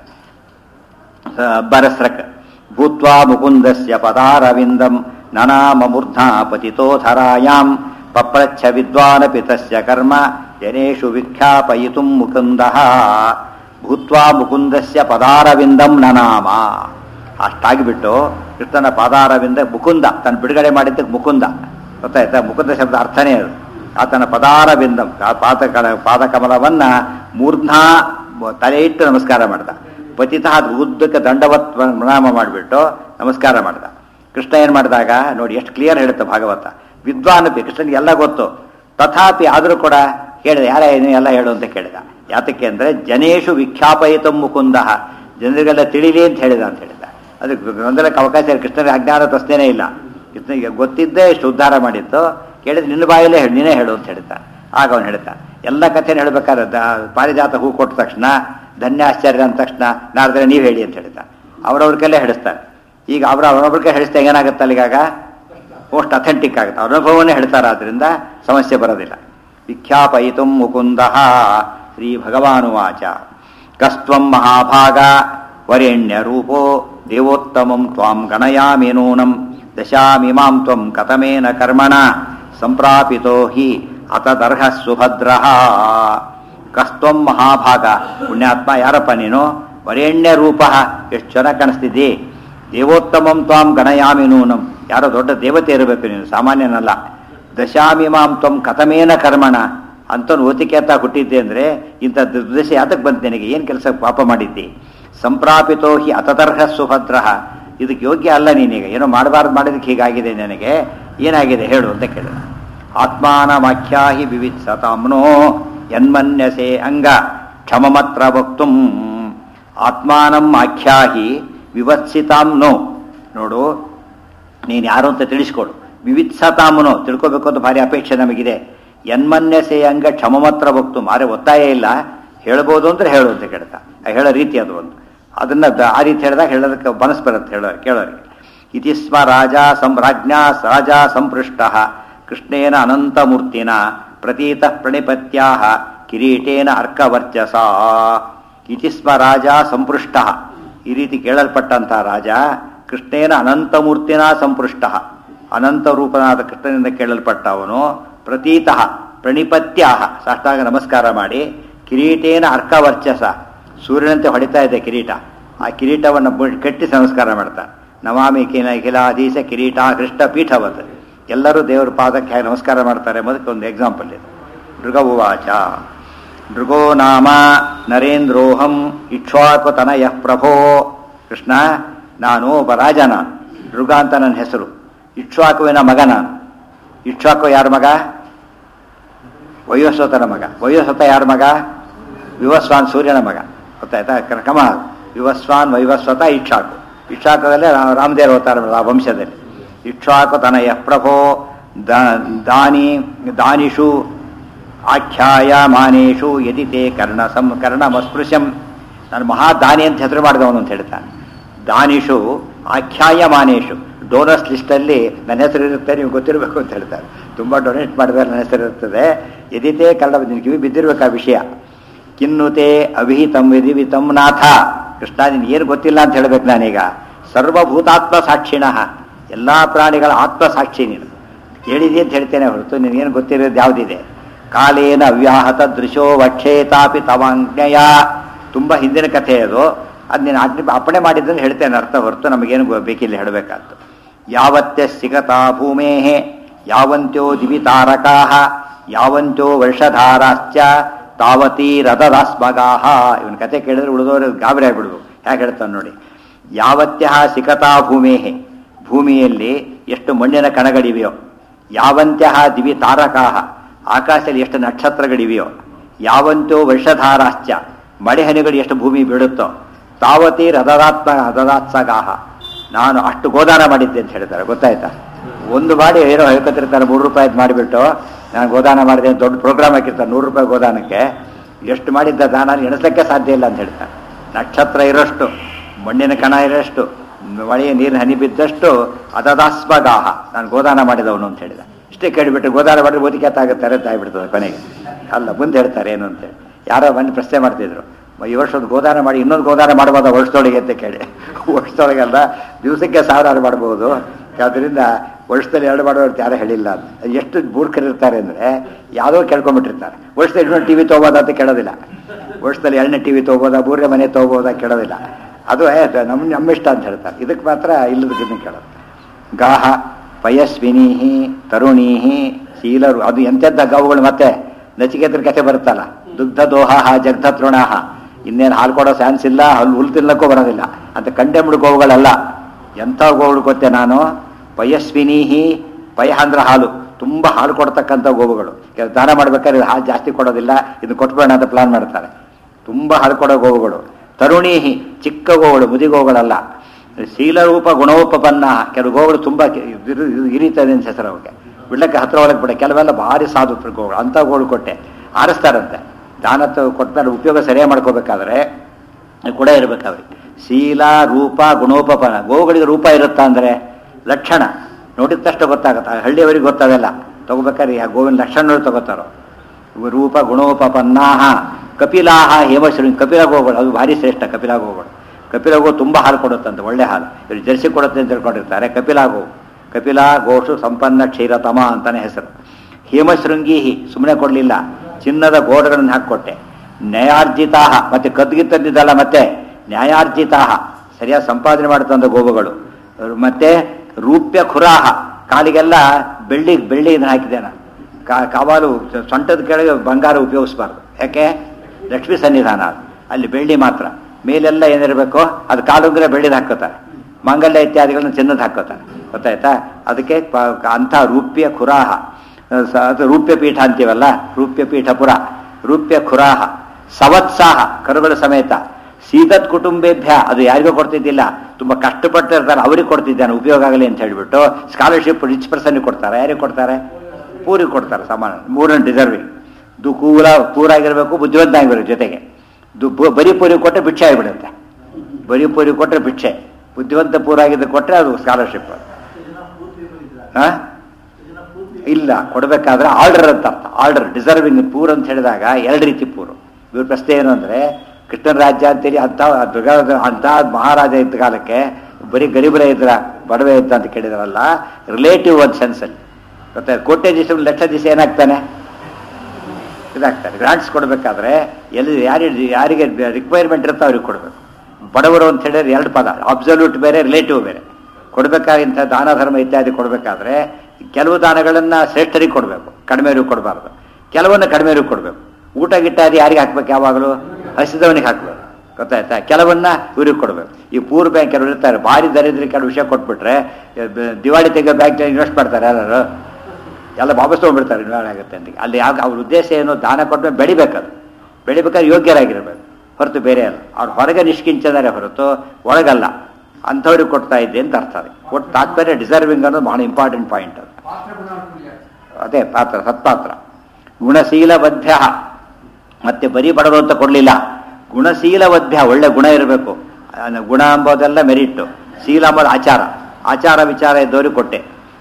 ಬರಸ್ರಕ್ ಭೂತ್ವಾ ಮುಕುಂದಸ್ಯ ಪದಾರವಿಂದಂ ನನಾಮ ಮೂರ್ಧಾ ಪತಿತೋಧರಾಯಾಂ ಪಪ್ರಚ್ಛ ವಿದ್ವಾನಪಿ ತಸ್ಯ ಕರ್ಮ ಜನೇಷು ವಿಖ್ಯಾಪಯಿತುಂ ಮುಕುಂದಃ. ಭೂತ್ವಾ ಮುಕುಂದಸ್ಯ ಪದಾರವಿಂದಂ ನನಾಮ, ಅಷ್ಟಾಗಿಬಿಟ್ಟು ಕೃಷ್ಣನ ಪಾದಾರವಿಂದ ಮುಕುಂದ, ತನ್ನ ಬಿಡುಗಡೆ ಮಾಡಿದ್ದಕ್ಕೆ ಮುಕುಂದ, ಗೊತ್ತಾಯ್ತಾ? ಮುಕುಂದ ಶಬ್ದ ಅರ್ಥನೇ ಅದು. ಆತನ ಪದಾರವಿಂದಂ, ಪಾದಕಳ ಪಾದಕಮಲವನ್ನ ಮೂರ್ಧಾ ತಲೆ ಇಟ್ಟು ನಮಸ್ಕಾರ ಮಾಡ್ದ. ಪತಿತಃ ಉದ್ದಕ್ಕೆ ದಂಡವತ್ ಪ್ರಣಾಮ ಮಾಡಿಬಿಟ್ಟು ನಮಸ್ಕಾರ ಮಾಡ್ದ. ಕೃಷ್ಣ ಏನು ಮಾಡಿದಾಗ ನೋಡಿ ಎಷ್ಟು ಕ್ಲಿಯರ್ ಹೇಳುತ್ತೆ ಭಾಗವತ. ವಿದ್ವಾನಪಿ, ಕೃಷ್ಣನಿಗೆ ಎಲ್ಲ ಗೊತ್ತು, ತಥಾಪಿ ಆದರೂ ಕೂಡ ಹೇಳಿದ, ಯಾರ ಏನು ಎಲ್ಲ ಹೇಳು ಅಂತ ಕೇಳಿದ. ಯಾತಕ್ಕೆ ಅಂದರೆ ಜನೇಶು ವಿಖ್ಯಾಪಯಿತು ಮುಕುಂದ, ಜನರಿಗೆಲ್ಲ ತಿಳಿಲಿ ಅಂತ ಹೇಳಿದ ಅಂತ ಹೇಳಿದ. ಅದಕ್ಕೆ ಗೊಂದಲಕ್ಕೆ ಅವಕಾಶ ಇಲ್ಲ. ಕೃಷ್ಣನಿಗೆ ಅಜ್ಞಾನ ಪ್ರಶ್ನೆನೇ ಇಲ್ಲ. ಕೃಷ್ಣನಿಗೆ ಗೊತ್ತಿದ್ದೇ ಇಷ್ಟು ಉದ್ಧಾರ ಮಾಡಿತ್ತು. ಕೇಳಿದ್ರೆ ನಿನ್ನ ಬಾಯಲ್ಲೇ ಹೇಳಿ, ನೀನೇ ಹೇಳು ಅಂತ ಹೇಳ್ತಾನೆ. ಆಗ ಅವನು ಹೇಳ್ತಾನೆ ಎಲ್ಲ ಕಥೆನ ಹೇಳ್ಬೇಕಾದ್ರೆ ಪಾರಿಜಾತ ಹೂ ಕೊಟ್ಟ ತಕ್ಷಣ ಧನ್ಯಾಶ್ಚರ್ಯ ಅಂದ ತಕ್ಷಣ ನಾಡ್ದರೆ ನೀವು ಹೇಳಿ ಅಂತ ಹೇಳ್ತಾನೆ. ಅವ್ರವ್ರ ಕೈಲೇ ಹೇಳಿಸ್ತಾರೆ. ಈಗ ಅವ್ರ ಅವ್ರೊಬ್ರ ಕೈ ಹೇಳಿಸ್ತಾ ಏನಾಗುತ್ತೆ, ಅಲ್ಲಿಗಾಗ ಮೋಸ್ಟ್ ಅಥೆಂಟಿಕ್ ಆಗುತ್ತೆ. ಅವ್ರ ಅನುಭವನೇ ಹೇಳ್ತಾರೆ, ಆದ್ದರಿಂದ ಸಮಸ್ಯೆ ಬರೋದಿಲ್ಲ. ವಿಖ್ಯಾಪಯಿತು ಮುಕುಂದ ಶ್ರೀ ಭಗವಾನುವಾಚ ಕಸ್ತ್ವಂ ಮಹಾಭಾಗ ವರೆಣ್ಯ ರೂಪೋ ದೇವೋತ್ತಮಂ ತ್ವಾಂ ಗಣಯಾಮಿ ನೂನಂ ದಶಾಮಿಮಾಂ ತ್ವಂ ಕತಮೇನ ಕರ್ಮಣ ಸಂಪ್ರಾಪಿತೋ ಹಿ ಅತದರ್ಹ ಸುಭದ್ರ. ಕಸ್ತ್ವಂ ಮಹಾಭಾಗ, ಪುಣ್ಯಾತ್ಮ ಯಾರಪ್ಪ ನೀನು? ವರೆಣ್ಯ ರೂಪ, ಎಷ್ಟು ಚೆನ್ನಾಗಿ ಕಾಣಿಸ್ತಿದ್ದಿ. ದೇವೋತ್ತಮಂ ತ್ವಾಂ ಗಣಯಾಮಿ ನೂನಂ, ಯಾರೋ ದೊಡ್ಡ ದೇವತೆ ಇರಬೇಕು ನೀನು, ಸಾಮಾನ್ಯನಲ್ಲ. ದಶಾಮಿ ಮಾಂ ತ್ವಂ ಕಥಮೇನ ಕರ್ಮಣ, ಅಂಥವ್ನು ಓತಿಕೆತ ಹುಟ್ಟಿದ್ದೆ ಅಂದರೆ ಇಂಥ ದಶೆ ಯಾತಕ್ಕೆ ಬಂತು ನಿನಗೆ, ಏನು ಕೆಲಸ ಪಾಪ ಮಾಡಿದ್ದಿ. ಸಂಪ್ರಾಪಿತೋ ಹಿ ಅತತರ್ಹ ಸುಭದ್ರ, ಇದಕ್ಕೆ ಯೋಗ್ಯ ಅಲ್ಲ ನೀನೀಗ, ಏನೋ ಮಾಡಬಾರ್ದು ಮಾಡಿದಕ್ಕೆ ಹೀಗಾಗಿದೆ ನನಗೆ, ಏನಾಗಿದೆ ಹೇಳು ಅಂತ ಕೇಳಿದ. ಆತ್ಮಾನಮಾಖ್ಯಾಹಿ ವಿವಿತ್ಸತಾಮ್ನೋ ಯನ್ಮನ್ಯಸೆ ಅಂಗ ಕ್ಷಮಮತ್ರ ವಕ್ತುಂ. ಆತ್ಮಾನಂ ಆಖ್ಯಾಹಿ ವಿವತ್ಸಿತಾಮ್ನೋ, ನೋಡು ನೀನು ಯಾರು ಅಂತ ತಿಳಿಸ್ಕೊಡು. ವಿವಿತ್ಸತಾಮ್ನೋ, ತಿಳ್ಕೊಬೇಕು ಅಂತ ಭಾರಿ ಅಪೇಕ್ಷೆ ನಮಗಿದೆ. ಯನ್ಮನ್ಯಸೆ ಅಂಗ ಕ್ಷಮಮತ್ರ ವಕ್ತು, ಮಾರೆ ಒತ್ತಾಯ ಇಲ್ಲ, ಹೇಳ್ಬೋದು ಅಂದ್ರೆ ಹೇಳು ಅಂತ ಕೇಳ್ತಾ. ಹೇಳೋ ರೀತಿ ಅದು ಒಂದು, ಅದನ್ನ ಆ ರೀತಿ ಹೇಳಿದಾಗ ಹೇಳೋದಕ್ಕೆ ಮನಸ್ಸು ಬರುತ್ತೆ ಹೇಳೋ ಕೇಳೋರಿಗೆ. ಇತಿ ಸ್ಮ ರಾಜ ಸಂರಾಜ್ಞಾ ರಾಜ ಸಂಪೃಷ್ಟ ಕೃಷ್ಣೇನ ಅನಂತಮೂರ್ತಿನ ಪ್ರತೀತ ಪ್ರಣಿಪತ್ಯಾ ಕಿರೀಟೇನ ಅರ್ಕವರ್ಚಸ. ಇತಿ ಸ್ಮ ರಾಜ ಸಂಪೃಷ್ಟ, ಈ ರೀತಿ ಕೇಳಲ್ಪಟ್ಟಂಥ ರಾಜ ಕೃಷ್ಣೇನ ಅನಂತಮೂರ್ತಿನ ಸಂಪೃಷ್ಟ, ಅನಂತ ರೂಪನಾದ ಕೃಷ್ಣನಿಂದ ಕೇಳಲ್ಪಟ್ಟವನು. ಪ್ರತೀತ ಪ್ರಣಿಪತ್ಯ, ಸಾಷ್ಟಾಂಗ ನಮಸ್ಕಾರ ಮಾಡಿ, ಕಿರೀಟೇನ ಅರ್ಕವರ್ಚಸ, ಸೂರ್ಯನಂತೆ ಹೊಡಿತಾ ಇದೆ ಕಿರೀಟ, ಆ ಕಿರೀಟವನ್ನು ಕಟ್ಟಿ ನಮಸ್ಕಾರ ಮಾಡ್ತಾರೆ. ನಮಾಮಿ ಕಿಲ ಕಿಲಾಧೀಶ ಕಿರೀಟ ಕೃಷ್ಣ ಪೀಠವತ್, ಎಲ್ಲರೂ ದೇವರ ಪಾದಕ್ಕೆ ಹೇಗೆ ನಮಸ್ಕಾರ ಮಾಡ್ತಾರೆ ಎಂಬುದಕ್ಕೆ ಒಂದು ಎಕ್ಸಾಂಪಲ್ ಇದೆ. ನೃಗ ಉವಾಚ ನೃಗೋ ನಾಮ ನರೇಂದ್ರೋಹಂ ಇಕ್ಷ್ವಾಕುತನಯ ಪ್ರಭೋ. ಕೃಷ್ಣ, ನಾನು ಒಬ್ಬ ರಾಜ, ನಾನು ನೃಗ ಅಂತ ನನ್ನ ಹೆಸರು, ಇಕ್ಷ್ವಾಕುವಿನ ಮಗ ನಾನು. ಇಕ್ಷ್ವಾಕು ಯಾರ ಮಗ? ವಯೋಸ್ವತನ ಮಗ. ವಯೋಸ್ವತ ಯಾರ ಮಗ? ವಿವಸ್ವಾನ್ ಸೂರ್ಯನ ಮಗ. ಗೊತ್ತಾಯ್ತಾ? ಕ್ರಮ ವಿವಸ್ವಾನ್ ವೈವಸ್ವತ ಇಕ್ಷಾಕು. ಇಕ್ಷಾಕದಲ್ಲೇ ರಾಮದೇವರು ಅವತಾರ ಆ ವಂಶದಲ್ಲಿ. ಇಕ್ಷಾಕು ತನಯ ಪ್ರಭೋ ದಾನಿ ದಾನಿಷು ಆಖ್ಯಾಯ ಮಾನೇಶು ಯದಿತೆ ಕರ್ಣ ಸಂ ಕರ್ಣಮಸ್ಪೃಶ್ಯಂ. ನಾನು ಮಹಾದಾನಿ ಅಂತ ಹೆಸರು ಮಾಡಿದವನು ಅಂತ ಹೇಳ್ತಾನೆ. ದಾನಿಷು ಆಖ್ಯಾಯ ಮಾನೇಶು, ಡೋನರ್ಸ್ ಲಿಸ್ಟಲ್ಲಿ ನನ್ನ ಹೆಸರು ಇರುತ್ತೆ, ನೀವು ಗೊತ್ತಿರಬೇಕು ಅಂತ ಹೇಳ್ತಾರೆ. ತುಂಬ ಡೊನೇಟ್ ಮಾಡಿದ್ರೆ ನನ್ನ ಹೆಸರು ಇರ್ತದೆ. ಯದಿತೆ ಕರ್ಣ, ನಿನ್ನ ಕಿವಿ ಬಿದ್ದಿರ್ಬೇಕು ಆ ವಿಷಯ. ಕಿನ್ನುತೆ ಅವಿಹಿತಂ ವಿಧಿವಿತಂ ನಾಥ. ಕೃಷ್ಣ, ನಿನ್ಗೆ ಏನು ಗೊತ್ತಿಲ್ಲ ಅಂತ ಹೇಳ್ಬೇಕು ನಾನೀಗ. ಸರ್ವಭೂತಾತ್ಮ ಸಾಕ್ಷಿಣಃ, ಎಲ್ಲ ಪ್ರಾಣಿಗಳ ಆತ್ಮ ಸಾಕ್ಷಿ ನೀನು. ಹೇಳಿದೆ ಅಂತ ಹೇಳ್ತೇನೆ ಹೊರತು ನಿನಗೇನು ಗೊತ್ತಿರೋದು ಯಾವುದಿದೆ. ಕಾಲೇನ ಅವ್ಯಾಹತ ದೃಶೋ ವಕ್ಷೇತಾಪಿ ತವಾಜ್ಞೆಯ. ತುಂಬ ಹಿಂದಿನ ಕಥೆ ಅದು, ಅದು ನೀನು ಆಜ್ಞೆ ಅಪ್ಪಣೆ ಮಾಡಿದ್ರೆ ಹೇಳ್ತೇನೆ ಅರ್ಥ ಹೊರತು ನಮಗೇನು ಬೇಕಿಲ್ಲ ಹೇಳಬೇಕಾದ್ದು. ಯಾವತ್ಯ ಸಿಗತಾ ಭೂಮೇ ಯಾವಂತ್ಯೋ ದಿವಿತಾರಕಾ ಯಾವಂತ್ಯೋ ವರ್ಷಧಾರಾಶ್ಚ ತಾವತಿ ರಥದಾಸ್ಮಗಾಹ. ಇವನ ಕತೆ ಕೇಳಿದ್ರೆ ಉಳಿದವರು ಗಾಬರಿ ಆಗ್ಬಿಡ್ಬೇಕು. ಯಾಕೆ ಹೇಳ್ತಾನೆ ನೋಡಿ. ಯಾವತ್ಯ ಸಿಕತಾ ಭೂಮೇ, ಭೂಮಿಯಲ್ಲಿ ಎಷ್ಟು ಮಣ್ಣಿನ ಕಣಗಳಿವೆಯೋ. ಯಾವಂತ್ಯ ದಿವಿ ತಾರಕಾಹ, ಆಕಾಶದಲ್ಲಿ ಎಷ್ಟು ನಕ್ಷತ್ರಗಳಿವೆಯೋ. ಯಾವಂತ್ಯೋ ವರ್ಷಧಾರಾಶ್ಚ, ಮಳೆ ಹನಿಗಳು ಎಷ್ಟು ಭೂಮಿ ಬೀಳುತ್ತೋ. ತಾವತಿ ರಥದಾತ್ಮ ರಥದಾತ್ಸಗಾಹ, ನಾನು ಅಷ್ಟು ಗೋದಾನ ಮಾಡಿದ್ದೆ ಅಂತ ಹೇಳ್ತಾರೆ. ಗೊತ್ತಾಯ್ತಾ? ಒಂದು ಮಾಡಿ ಏನೋ ಹೇಳ್ಕೊತಿರ್ತಾರೆ, ಮೂರು ರೂಪಾಯಿದು ಮಾಡಿಬಿಟ್ಟು ನಾನು ಗೋದಾನ ಮಾಡಿದೆ, ದೊಡ್ಡ ಪ್ರೋಗ್ರಾಮ್ ಹಾಕಿರ್ತಾರೆ ನೂರು ರೂಪಾಯಿ ಗೋದಾನಕ್ಕೆ. ಎಷ್ಟು ಮಾಡಿದ್ದ ದಾನ ಎಣಿಸಲಿಕ್ಕೆ ಸಾಧ್ಯ ಇಲ್ಲ ಅಂತ ಹೇಳ್ತಾರೆ. ನಕ್ಷತ್ರ ಇರೋಷ್ಟು, ಮಣ್ಣಿನ ಕಣ ಇರೋಷ್ಟು, ಮಳೆಯ ನೀರಿನ ಹನಿ ಬಿದ್ದಷ್ಟು ಅದದಾಸ್ಮಗಾಹ, ನಾನು ಗೋದಾನ ಮಾಡಿದವನು ಅಂತ ಹೇಳಿದ. ಇಷ್ಟೇ ಕೇಳಿಬಿಟ್ಟು ಗೋದಾನ ಮಾಡಿದ್ರೆ ಓದಿಕೆತ್ತಾಗುತ್ತೆ ಅಂತ ಆಗ್ಬಿಡ್ತದೆ ಕೊನೆಗೆ. ಅಲ್ಲ, ಮುಂದೆ ಹೇಳ್ತಾರೆ ಏನು ಅಂತೇಳಿ. ಯಾರೋ ಬಂದು ಪ್ರಶ್ನೆ ಮಾಡ್ತಿದ್ರು, ಈ ವರ್ಷದ ಗೋದಾನ ಮಾಡಿ ಇನ್ನೊಂದು ಗೋದಾನ ಮಾಡ್ಬೋದ ವರ್ಷದೊಳಗೆ ಅಂತ ಕೇಳಿ. ವರ್ಷದೊಳಗೆಲ್ಲ ದಿವಸಕ್ಕೆ ಸಾವಿರಾರು ಮಾಡ್ಬೋದು, ಆದ್ದರಿಂದ ವರ್ಷದಲ್ಲಿ ಎರಡು ಮಾಡೋರು ಯಾರು ಹೇಳಿಲ್ಲ ಅಂತ. ಎಷ್ಟು ಮೂರ್ಖರಿರ್ತಾರೆ ಅಂದರೆ ಯಾವುದೋ ಕೇಳ್ಕೊಂಡ್ಬಿಟ್ಟಿರ್ತಾರೆ. ವರ್ಷದಲ್ಲಿ ಇನ್ನೊಂದು ಟಿ ವಿ ತೊಗೋಬೋದ ಅಂತ ಕೇಳೋದಿಲ್ಲ. ವರ್ಷದಲ್ಲಿ ಎರಡನೇ ಟಿ ವಿ ತೊಗೋಬೋದಾ, ಮೂರನೇ ಮನೆ ತೊಗೋಬೋದಾ ಕೇಳೋದಿಲ್ಲ. ಅದು ನಮ್ಮ ನಮ್ಮಿಷ್ಟ ಅಂತ ಹೇಳ್ತಾರೆ. ಇದಕ್ಕೆ ಮಾತ್ರ ಇಲ್ಲದಕ್ಕೆ ಕೇಳೋದು. ಗಾಹ ಪಯಸ್ವಿನೀಹಿ ತರುಣೀಹಿ ಶೀಲರು, ಅದು ಎಂತೆಂಥ ಗಾವುಗಳು. ಮತ್ತೆ ನಚಿಕೇತರ ಕಥೆ ಬರುತ್ತಲ್ಲ, ದುಗ್ಧ ದೋಹಾಹ ಜಗ್ಧ ತೃಣಾಹ, ಇನ್ನೇನು ಹಾಲು ಕೊಡೋ ಚಾನ್ಸ್ ಇಲ್ಲ, ಅಲ್ಲಿ ಹುಲ್ ತಿನ್ನಕ್ಕೂ ಬರೋದಿಲ್ಲ ಅಂತ ಕಂಡೆಂಬುಡು ಗೋವುಗಳೆಲ್ಲ. ಎಂಥ ಗೋವುಗಳು ಗೊತ್ತೇ ನಾನು? ಪಯಸ್ವಿನೀಹಿ, ಪಯ ಅಂದ್ರೆ ಹಾಲು, ತುಂಬ ಹಾಲು ಕೊಡ್ತಕ್ಕಂಥ ಗೋವುಗಳು. ದಾನ ಮಾಡ್ಬೇಕಾದ್ರೆ ಹಾಲು ಜಾಸ್ತಿ ಕೊಡೋದಿಲ್ಲ, ಇದು ಕೊಟ್ಬೇಡ ಅಂತ ಪ್ಲಾನ್ ಮಾಡ್ತಾರೆ. ತುಂಬ ಹಾಲು ಕೊಡೋ ಗೋವುಗಳು. ತರುಣೀಹಿ, ಚಿಕ್ಕ ಗೋವುಗಳು, ಮುದಿ ಗೋವುಗಳಲ್ಲ. ಶೀಲರೂಪ ಗುಣೋಪಪನ್ನ, ಕೆಲವು ಗೋವುಗಳು ತುಂಬ ಇರಿತದೆ ಅಂತ ಹೆಸರು ಅವಕ್ಕೆ. ಬಿಡಕ್ಕೆ ಹತ್ರ ಒಳಗೆ ಬಿಡ, ಕೆಲವೆಲ್ಲ ಭಾರಿ ಸಾಧು ಗೋವುಗಳು. ಅಂಥ ಗೋಳು ಕೊಟ್ಟೆ ಆರಿಸ್ತಾರಂತೆ. ದಾನ ಕೊಟ್ಟ ಉಪಯೋಗ ಸರಿಯಾಗಿ ಮಾಡ್ಕೋಬೇಕಾದ್ರೆ ಕೂಡ ಇರಬೇಕಾವ್ರಿಗೆ. ಶೀಲ ರೂಪ ಗುಣೋಪಪನ. ಗೋವುಗಳಿಗೆ ರೂಪ ಇರುತ್ತಾ ಅಂದರೆ ಲಕ್ಷಣ ನೋಡಿದ ತಕ್ಷಣ ಗೊತ್ತಾಗುತ್ತೆ. ಹಳ್ಳಿಯವರಿಗೆ ಗೊತ್ತಾಗಲ್ಲ, ತಗೋಬೇಕಾದ್ರೆ ಆ ಗೋವಿನ ಲಕ್ಷಣಗಳು ತಗೋತಾರೋ. ರೂಪ ಗುಣೋಪಪನ್ನಾಹ ಕಪಿಲಾಹ ಹೇಮಶ್ರೀ, ಕಪಿಲ ಗೋಗಳು ಅದು ಭಾರಿ ಶ್ರೇಷ್ಠ. ಕಪಿಲ ಗೋಗಳು, ಕಪಿಲ ಗೋ ತುಂಬ ಹಾಲು ಕೊಡುತ್ತಂತೆ, ಒಳ್ಳೆ ಹಾಲು. ಇವರು ಜರ್ಸಿ ಕೊಡುತ್ತೆ ಅಂತ ತಿಳ್ಕೊಂಡಿರ್ತಾರೆ. ಕಪಿಲ ಗೋ, ಕಪಿಲ ಗೋಷು ಸಂಪನ್ನ ಕ್ಷೀರತಮ ಅಂತಾನೆ ಹೆಸರು. ಹೇಮಶೃಂಗೀಹಿ, ಸುಮ್ಮನೆ ಕೊಡಲಿಲ್ಲ, ಚಿನ್ನದ ಗೋಡೆಗಳನ್ನು ಹಾಕಿಕೊಟ್ಟೆ. ನ್ಯಾಯಾರ್ಜಿತಾಹ, ಮತ್ತೆ ಕದ್ಗಿತ್ತಂದಿದ್ದಲ್ಲ, ಮತ್ತೆ ನ್ಯಾಯಾರ್ಜಿತಾಹ ಸರಿಯಾಗಿ ಸಂಪಾದನೆ ಮಾಡುತ್ತಂಥ ಗೋವುಗಳು. ಮತ್ತೆ ರೂಪ್ಯ ಖುರಾಹ, ಕಾಲಿಗೆಲ್ಲ ಬೆಳ್ಳಿ ಬೆಳ್ಳಿ ಇದನ್ನು ಹಾಕಿದ್ದೇನೆ. ಕಾ ಕಾವಾಲು ಸೊಂಟದ ಕೆಳಗೆ ಬಂಗಾರ ಉಪಯೋಗಿಸ್ಬಾರ್ದು. ಯಾಕೆ? ಲಕ್ಷ್ಮೀ ಸನ್ನಿಧಾನ ಅದು, ಅಲ್ಲಿ ಬೆಳ್ಳಿ ಮಾತ್ರ. ಮೇಲೆಲ್ಲ ಏನಿರಬೇಕು ಅದು ಕಾಲುಂಗ್ರೆ ಬೆಳ್ಳಿದು ಹಾಕೋತಾರೆ, ಮಾಂಗಲ್ಯ ಇತ್ಯಾದಿಗಳನ್ನು ಚಿನ್ನದ ಹಾಕೋತಾರೆ. ಗೊತ್ತಾಯ್ತಾ? ಅದಕ್ಕೆ ಅಂಥ ರೂಪ್ಯ ಖುರಾಹ, ಅದು ರೂಪ್ಯ ಪೀಠ ಅಂತೀವಲ್ಲ, ರೂಪ್ಯ ಪೀಠಪುರ, ರೂಪ್ಯ ಖುರಾಹ, ಸವತ್ಸಾಹ ಕರುಗಳ ಸಮೇತ, ಸೀದತ್ ಕುಟುಂಬೇಭ್ಯ, ಅದು ಯಾರಿಗೂ ಕೊಡ್ತಿದ್ದಿಲ್ಲ, ತುಂಬ ಕಷ್ಟಪಟ್ಟಿರ್ತಾರೆ ಅವ್ರಿಗೆ ಕೊಡ್ತಿದ್ದಾನೆ ಉಪಯೋಗ ಆಗಲಿ ಅಂತ ಹೇಳಿಬಿಟ್ಟು. ಸ್ಕಾಲರ್ಶಿಪ್ ರಿಚ್ ಪರ್ಸನ್ಗೆ ಕೊಡ್ತಾರೆ. ಯಾರಿಗೆ ಕೊಡ್ತಾರೆ? ಪೂರಿಗೆ ಕೊಡ್ತಾರೆ ಸಮಾನ. ಮೂರನ್ನು ಡಿಸರ್ವಿಂಗ್. ದು ಕೂಲ ಪೂರಾಗಿರಬೇಕು, ಬುದ್ಧಿವಂತ ಆಗಿರ್ಬೇಕು ಜೊತೆಗೆ. ದು ಬರೀ ಪೂರಿಗೆ ಕೊಟ್ಟರೆ ಭಿಕ್ಷೆ ಆಗಿಬಿಡುತ್ತೆ. ಬರೀ ಪೂರಿಗೆ ಕೊಟ್ಟರೆ ಭಿಕ್ಷೆ, ಬುದ್ಧಿವಂತ ಪೂರಾಗಿದ್ದು ಕೊಟ್ಟರೆ ಅದು ಸ್ಕಾಲರ್ಶಿಪ್. ಹಾಂ ಇಲ್ಲ, ಕೊಡಬೇಕಾದ್ರೆ ಆರ್ಡರ್ ಅಂತ ಅರ್ಥ. Order deserving. ಪೂರ್ ಅಂತ ಹೇಳಿದಾಗ ಎರಡು ರೀತಿ ಪೂರು. ಇವ್ರ ಪ್ರಶ್ನೆ ಏನು ಅಂದರೆ, ಕೃಷ್ಣನ ರಾಜ್ಯ ಅಂತೇಳಿ ಅಂಥ ಅಂಥ ಮಹಾರಾಜ ಇದ್ದ ಕಾಲಕ್ಕೆ ಬರೀ ಗರೀಬರೇ ಇದ್ರ ಬಡವೆ ಇದ್ದ ಅಂತ ಕೇಳಿದ್ರಲ್ಲ, ರಿಲೇಟಿವ್ ಒಂದು ಸೆನ್ಸಲ್ಲಿ ಗೊತ್ತಾಯ್ತು. ಕೋಟೆ ದಿವಸ ಲಕ್ಷ ದಿವಸ ಏನಾಗ್ತಾನೆ? ಇದಾಗ್ತಾರೆ. ಗ್ರಾಂಟ್ಸ್ ಕೊಡಬೇಕಾದ್ರೆ ಎಲ್ಲಿ ಯಾರಿಗೆ ಯಾರಿಗೆ ರಿಕ್ವೈರ್ಮೆಂಟ್ ಇರುತ್ತೋ ಅವ್ರಿಗೆ ಕೊಡಬೇಕು. ಬಡವರು ಅಂತ ಹೇಳಿದ್ರೆ ಎರಡು ಪದ, ಅಬ್ಸಲ್ಯೂಟ್ ಬೇರೆ, ರಿಲೇಟಿವ್ ಬೇರೆ. ಕೊಡಬೇಕಾಗಿಂಥ ದಾನ ಧರ್ಮ ಇತ್ಯಾದಿ ಕೊಡಬೇಕಾದ್ರೆ ಕೆಲವು ದಾನಗಳನ್ನು ಶ್ರೇಷ್ಠರಿಗೆ ಕೊಡಬೇಕು, ಕಡಿಮೆಯವ್ರಿಗೆ ಕೊಡಬಾರ್ದು. ಕೆಲವನ್ನು ಕಡಿಮೆಯವ್ರಿಗೆ ಕೊಡಬೇಕು. ಊಟ ಗಿಟ್ಟಾದಿ ಯಾರಿಗೆ ಹಾಕ್ಬೇಕು? ಯಾವಾಗಲೂ ಹಸಿದವನಿಗೆ ಹಾಕ್ಬೇಕು. ಗೊತ್ತಾಯ್ತಾ? ಕೆಲವನ್ನ ಇವ್ರಿಗೆ ಕೊಡಬೇಕು. ಈ ಪೂರ್ ಬ್ಯಾಂಕ್ ಕೆಲವರು ಇರ್ತಾರೆ, ಭಾರಿ ದರಿದ್ರಿಗೆ ಕೆಲವು ವಿಷಯ ಕೊಟ್ಬಿಟ್ರೆ ದಿವಾಳಿ ತೆಗೆಯೋ ಬ್ಯಾಂಕ್ ಇನ್ವೆಸ್ಟ್ ಮಾಡ್ತಾರೆ ಎಲ್ಲರೂ, ಎಲ್ಲ ವಾಪಸ್ ತೊಗೊಂಡ್ಬಿಡ್ತಾರೆ, ಇನ್ವೆಸ್ಟ್ ಆಗುತ್ತೆ ಅಂತ. ಅಲ್ಲಿ ಯಾವ ಅವ್ರ ಉದ್ದೇಶ ಏನು? ದಾನ ಕೊಟ್ಟರೆ ಬೆಳಿಬೇಕದು. ಬೆಳಿಬೇಕಾದ್ರೆ ಯೋಗ್ಯರಾಗಿರ್ಬೇಕು, ಹೊರತು ಬೇರೆ ಅಲ್ಲ. ಅವ್ರು ಹೊರಗೆ ನಿಷ್ಕಿಂಚದರೆ ಹೊರತು ಒಳಗಲ್ಲ. ಅಂಥವ್ರಿಗೆ ಕೊಡ್ತಾ ಇದ್ದೆ ಅಂತ ಅರ್ಥ. ಅದು ಕೊಟ್ಟು ತಾತ್ಪರ್ಯ ಡಿಸರ್ವಿಂಗ್ ಅನ್ನೋದು ಬಹಳ ಇಂಪಾರ್ಟೆಂಟ್ ಪಾಯಿಂಟ್. ಅದು ಅದೇ ಪಾತ್ರ, ಸತ್ಪಾತ್ರ. ಗುಣಶೀಲಬದ್ಧ, ಮತ್ತೆ ಬರೀ ಬಡವರು ಅಂತ ಕೊಡಲಿಲ್ಲ. ಗುಣಶೀಲಬದ್ಧ, ಒಳ್ಳೆ ಗುಣ ಇರಬೇಕು. ಗುಣ ಎಂಬುದೆಲ್ಲ ಮೆರಿಟ್ಟು, ಶೀಲ ಎಂಬುದು ಆಚಾರ. ಆಚಾರ ವಿಚಾರ ಇದ್ದವ್ರಿಗೆ ಕೊಟ್ಟೆ.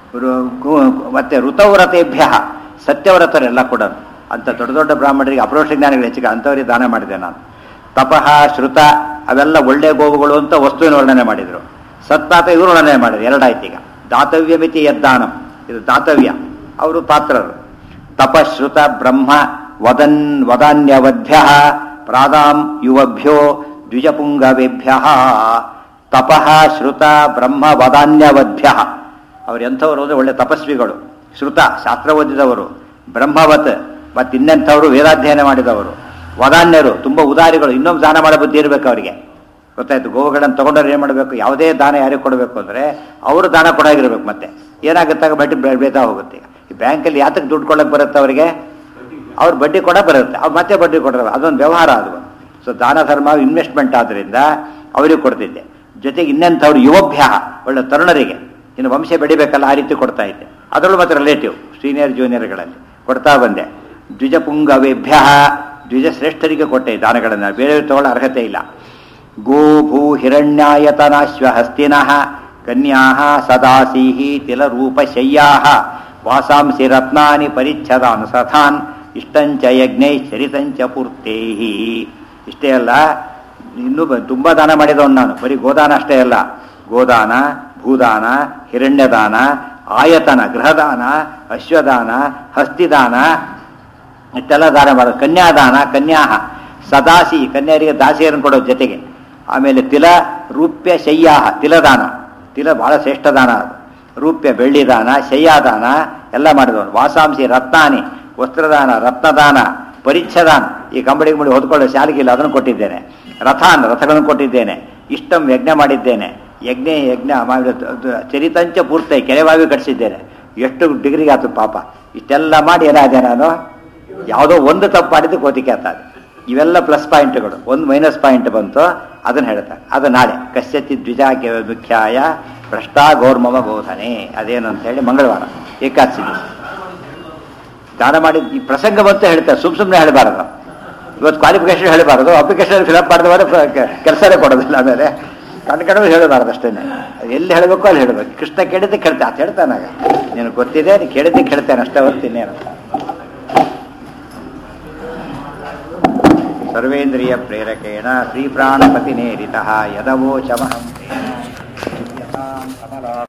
ಮತ್ತೆ ಋತವ್ರತೇಭ್ಯ, ಸತ್ಯವ್ರತರೆಲ್ಲ ಕೂಡ ಅಂತ ದೊಡ್ಡ ದೊಡ್ಡ ಬ್ರಾಹ್ಮಣರಿಗೆ, ಅಪರೋಕ್ಷ ಜ್ಞಾನಿಗಳು ಹೆಚ್ಚಿಗೆ ಅಂಥವರಿಗೆ ದಾನ ಮಾಡಿದೆ ನಾನು. ತಪಃ ಶ್ರುತ ಅವೆಲ್ಲ ಒಳ್ಳೆ ಗೋವುಗಳು ಅಂತ ವಸ್ತುವಿನ ವರ್ಣನೆ ಮಾಡಿದರು. ಸತ್ಪಾತ ಇವರು ವರ್ಣನೆ ಮಾಡಿದ್ರು. ಎರಡಾಯ್ತು ಈಗ. ದಾತವ್ಯ ಮಿತಿ ಯದ್ದಾನಂ, ಇದು ದಾತವ್ಯ, ಅವರು ಪಾತ್ರರು. ತಪಶ್ರುತ ಬ್ರಹ್ಮ ವದನ್ ವದಾನ್ಯವದ್ಭ್ಯ ಪ್ರಾದಾಂ ಯುವಭ್ಯೋ ದ್ವಿಜಪುಂಗವೇಭ್ಯ. ತಪಃ ಶ್ರುತ ಬ್ರಹ್ಮ ವದಾನ್ಯವದ್ಭ್ಯ, ಅವ್ರು ಎಂಥವ್ರು ಅಂದರೆ ಒಳ್ಳೆ ತಪಸ್ವಿಗಳು, ಶ್ರುತ ಶಾಸ್ತ್ರ ಓದಿದವರು, ಬ್ರಹ್ಮವತ್ ಮತ್ತು ಇನ್ನೆಂಥವರು ವೇದಾಧ್ಯಯನ ಮಾಡಿದವರು, ವದಾನ್ಯರು ತುಂಬ ಉದಾರಿಗಳು, ಇನ್ನೊಂದು ದಾನ ಮಾಡೋ ಬುದ್ಧಿ ಇರಬೇಕು ಅವರಿಗೆ. ಗೊತ್ತಾಯ್ತು? ಗೋವುಗಳನ್ನು ತೊಗೊಂಡವ್ರು ಏನು ಮಾಡಬೇಕು? ಯಾವುದೇ ದಾನ ಯಾರಿಗೆ ಕೊಡಬೇಕು ಅಂದರೆ ಅವರು ದಾನ ಕೊಡಾಗಿರ್ಬೇಕು. ಮತ್ತೆ ಏನಾಗುತ್ತಾಗ ಬಡ್ಡಿ ಬೇತಾ ಹೋಗುತ್ತೆ. ಈ ಬ್ಯಾಂಕಲ್ಲಿ ಯಾತಕ್ಕೆ ದುಡ್ಡು ಕೊಡೋಕ್ಕೆ ಬರುತ್ತೆ ಅವರಿಗೆ? ಅವ್ರು ಬಡ್ಡಿ ಕೊಡ ಬರುತ್ತೆ, ಅವ್ರು ಮತ್ತೆ ಬಡ್ಡಿ ಕೊಡೋದು, ಅದೊಂದು ವ್ಯವಹಾರ ಅದು. ಸೊ ದಾನ ಧರ್ಮ ಇನ್ವೆಸ್ಟ್ಮೆಂಟ್ ಆದ್ದರಿಂದ ಅವರಿಗೆ ಕೊಡ್ತಿದ್ದೆ. ಜೊತೆಗೆ ಇನ್ನೆಂಥವ್ರು ಯುವಭ್ಯ, ಒಳ್ಳೆ ತರುಣರಿಗೆ, ಇನ್ನು ವಂಶ ಬೆಳಿಬೇಕಲ್ಲ, ಆ ರೀತಿ ಕೊಡ್ತಾ ಇದ್ದೆ. ಅದರಲ್ಲೂ ಮತ್ತೆ ರಿಲೇಟಿವ್ ಸೀನಿಯರ್ ಜೂನಿಯರ್ಗಳಲ್ಲಿ ಕೊಡ್ತಾ ಬಂದೆ. ದ್ವಿಜಪುಂಗವೇಭ್ಯ, ದ್ವಿಜ ಶ್ರೇಷ್ಠರಿಗೆ ಕೊಟ್ಟೆ ದಾನಗಳನ್ನು, ಬೇರೆ ತಗೊಳ್ಳೋ ಅರ್ಹತೆ ಇಲ್ಲ. ಗೋ ಭೂ ಹಿರಣ್ಯಾಯತನಾಶ್ವ ಹಸ್ತಿನಃ ಕನ್ಯಾ ಸದಾಸೀಹಿ ತಿಲರೂಪಶಯ್ಯಾ ವಾಸಾಂಸಿ ರತ್ನಾನಿ ಪರಿಚ್ಛದಾನ್ ಸಥಾನ್ ಇಷ್ಟಂಚ ಯಜ್ಞೈ ಚರಿತಂಚ ಪೂರ್ತೇಹಿ. ಇಷ್ಟೇ ಅಲ್ಲ, ಇನ್ನೂ ತುಂಬ ದಾನ ಮಾಡಿದವನು ನಾನು. ಬರೀ ಗೋದಾನ ಅಷ್ಟೇ ಅಲ್ಲ, ಗೋದಾನ, ಭೂದಾನ, ಹಿರಣ್ಯದಾನ, ಆಯತನ ಗೃಹದಾನ, ಅಶ್ವದಾನ, ಹಸ್ತಿದಾನ, ಇಷ್ಟೆಲ್ಲ ದಾನ ಮಾಡೋದು. ಕನ್ಯಾದಾನ, ಕನ್ಯಾ ಸದಾಸಿ, ಕನ್ಯರಿಗೆ ದಾಸಿಯರನ್ನು ಕೊಡೋದು ಜೊತೆಗೆ. ಆಮೇಲೆ ತಿಲ ರೂಪ್ಯ ಶಯ್ಯಾಹ, ತಿಲದಾನ, ತಿಲ ಬಹಳ ಶ್ರೇಷ್ಠ ದಾನ ಅದು. ರೂಪ್ಯ ಬೆಳ್ಳಿದಾನ, ಶಯ್ಯಾದಾನ ಎಲ್ಲ ಮಾಡಿದವನು. ವಾಸಾಂಸಿ ರತ್ನಾನಿ, ವಸ್ತ್ರದಾನ, ರತ್ನದಾನ, ಪರಿಚ್ಛದಾನ, ಈ ಕಂಬಳಿ ಕಂಬಳಿ ಹೊದ್ಕೊಳ್ಳೋ ಶಾಲೆಗಿಲ್ಲ, ಅದನ್ನು ಕೊಟ್ಟಿದ್ದೇನೆ. ರಥಾನ್, ರಥಗಳನ್ನು ಕೊಟ್ಟಿದ್ದೇನೆ. ಇಷ್ಟಂ ಯಜ್ಞ ಮಾಡಿದ್ದೇನೆ. ಯಜ್ಞ ಯಜ್ಞ ಚರಿತಂಚ ಪೂರ್ತಿ, ಕೆರೆವಾಗಿ ಕಟ್ಟಿಸಿದ್ದೇನೆ. ಎಷ್ಟು ಡಿಗ್ರಿಗೆ ಆಯ್ತು ಪಾಪ. ಇಷ್ಟೆಲ್ಲ ಮಾಡಿ ಏನಾದೆ ನಾನು? ಯಾವುದೋ ಒಂದು ತಪ್ಪು ಮಾಡಿದ್ದು ಕೋತಿಕೆ ಆಗ್ತದೆ. ಇವೆಲ್ಲ ಪ್ಲಸ್ ಪಾಯಿಂಟ್ಗಳು. ಒಂದು ಮೈನಸ್ ಪಾಯಿಂಟ್ ಬಂತು, ಅದನ್ನು ಹೇಳ್ತಾರೆ. ಅದು ನಾಳೆ ಕಶ್ಯತಿ ದ್ವಿಜಾಕ್ಯ ಮುಖ್ಯಾಯ ಭ್ರಷ್ಟಾ ಗೌರ್ಮಮ ಬೋಧನೆ, ಅದೇನು ಅಂತ ಹೇಳಿ ಮಂಗಳವಾರ ಏಕಾದಶಿ ದಾನ ಮಾಡಿ ಈ ಪ್ರಸಂಗ ಬಂತು ಹೇಳ್ತಾರೆ. ಸುಮ್ ಸುಮ್ಮನೆ ಹೇಳಬಾರದು. ಇವತ್ತು ಕ್ವಾಲಿಫಿಕೇಶನ್ ಹೇಳಬಾರದು, ಅಪ್ಲಿಕೇಶನ್ ಫಿಲಪ್ ಮಾಡಿದವರು ಕೆಲಸನೇ ಕೊಡೋದಿಲ್ಲ. ಆಮೇಲೆ ಕಣ್ಣು ಕಣ್ಣು ಹೇಳಬಾರದು ಅಷ್ಟೇ. ಎಲ್ಲಿ ಹೇಳಬೇಕು ಅಲ್ಲಿ ಹೇಳಬೇಕು. ಕೃಷ್ಣ ಕೇಳಿದ್ದೆ ಕೇಳ್ತೆ ಅಂತ ಹೇಳ್ತಾನಾಗ, ನೀನು ಗೊತ್ತಿದೆ, ನೀನು ಕೇಳಿದ್ದೆ ಕೇಳ್ತೇನೆ ಅಷ್ಟೇ ಹೊರ್ತು ಇನ್ನೇನು. ಸರ್ವೇಂದ್ರಿಯ ಪ್ರೇರಕೇಣ ಶ್ರೀ ಪ್ರಾಣಪತಿ ನೇರಿತಃ ಯದವೋಚಮಹಂ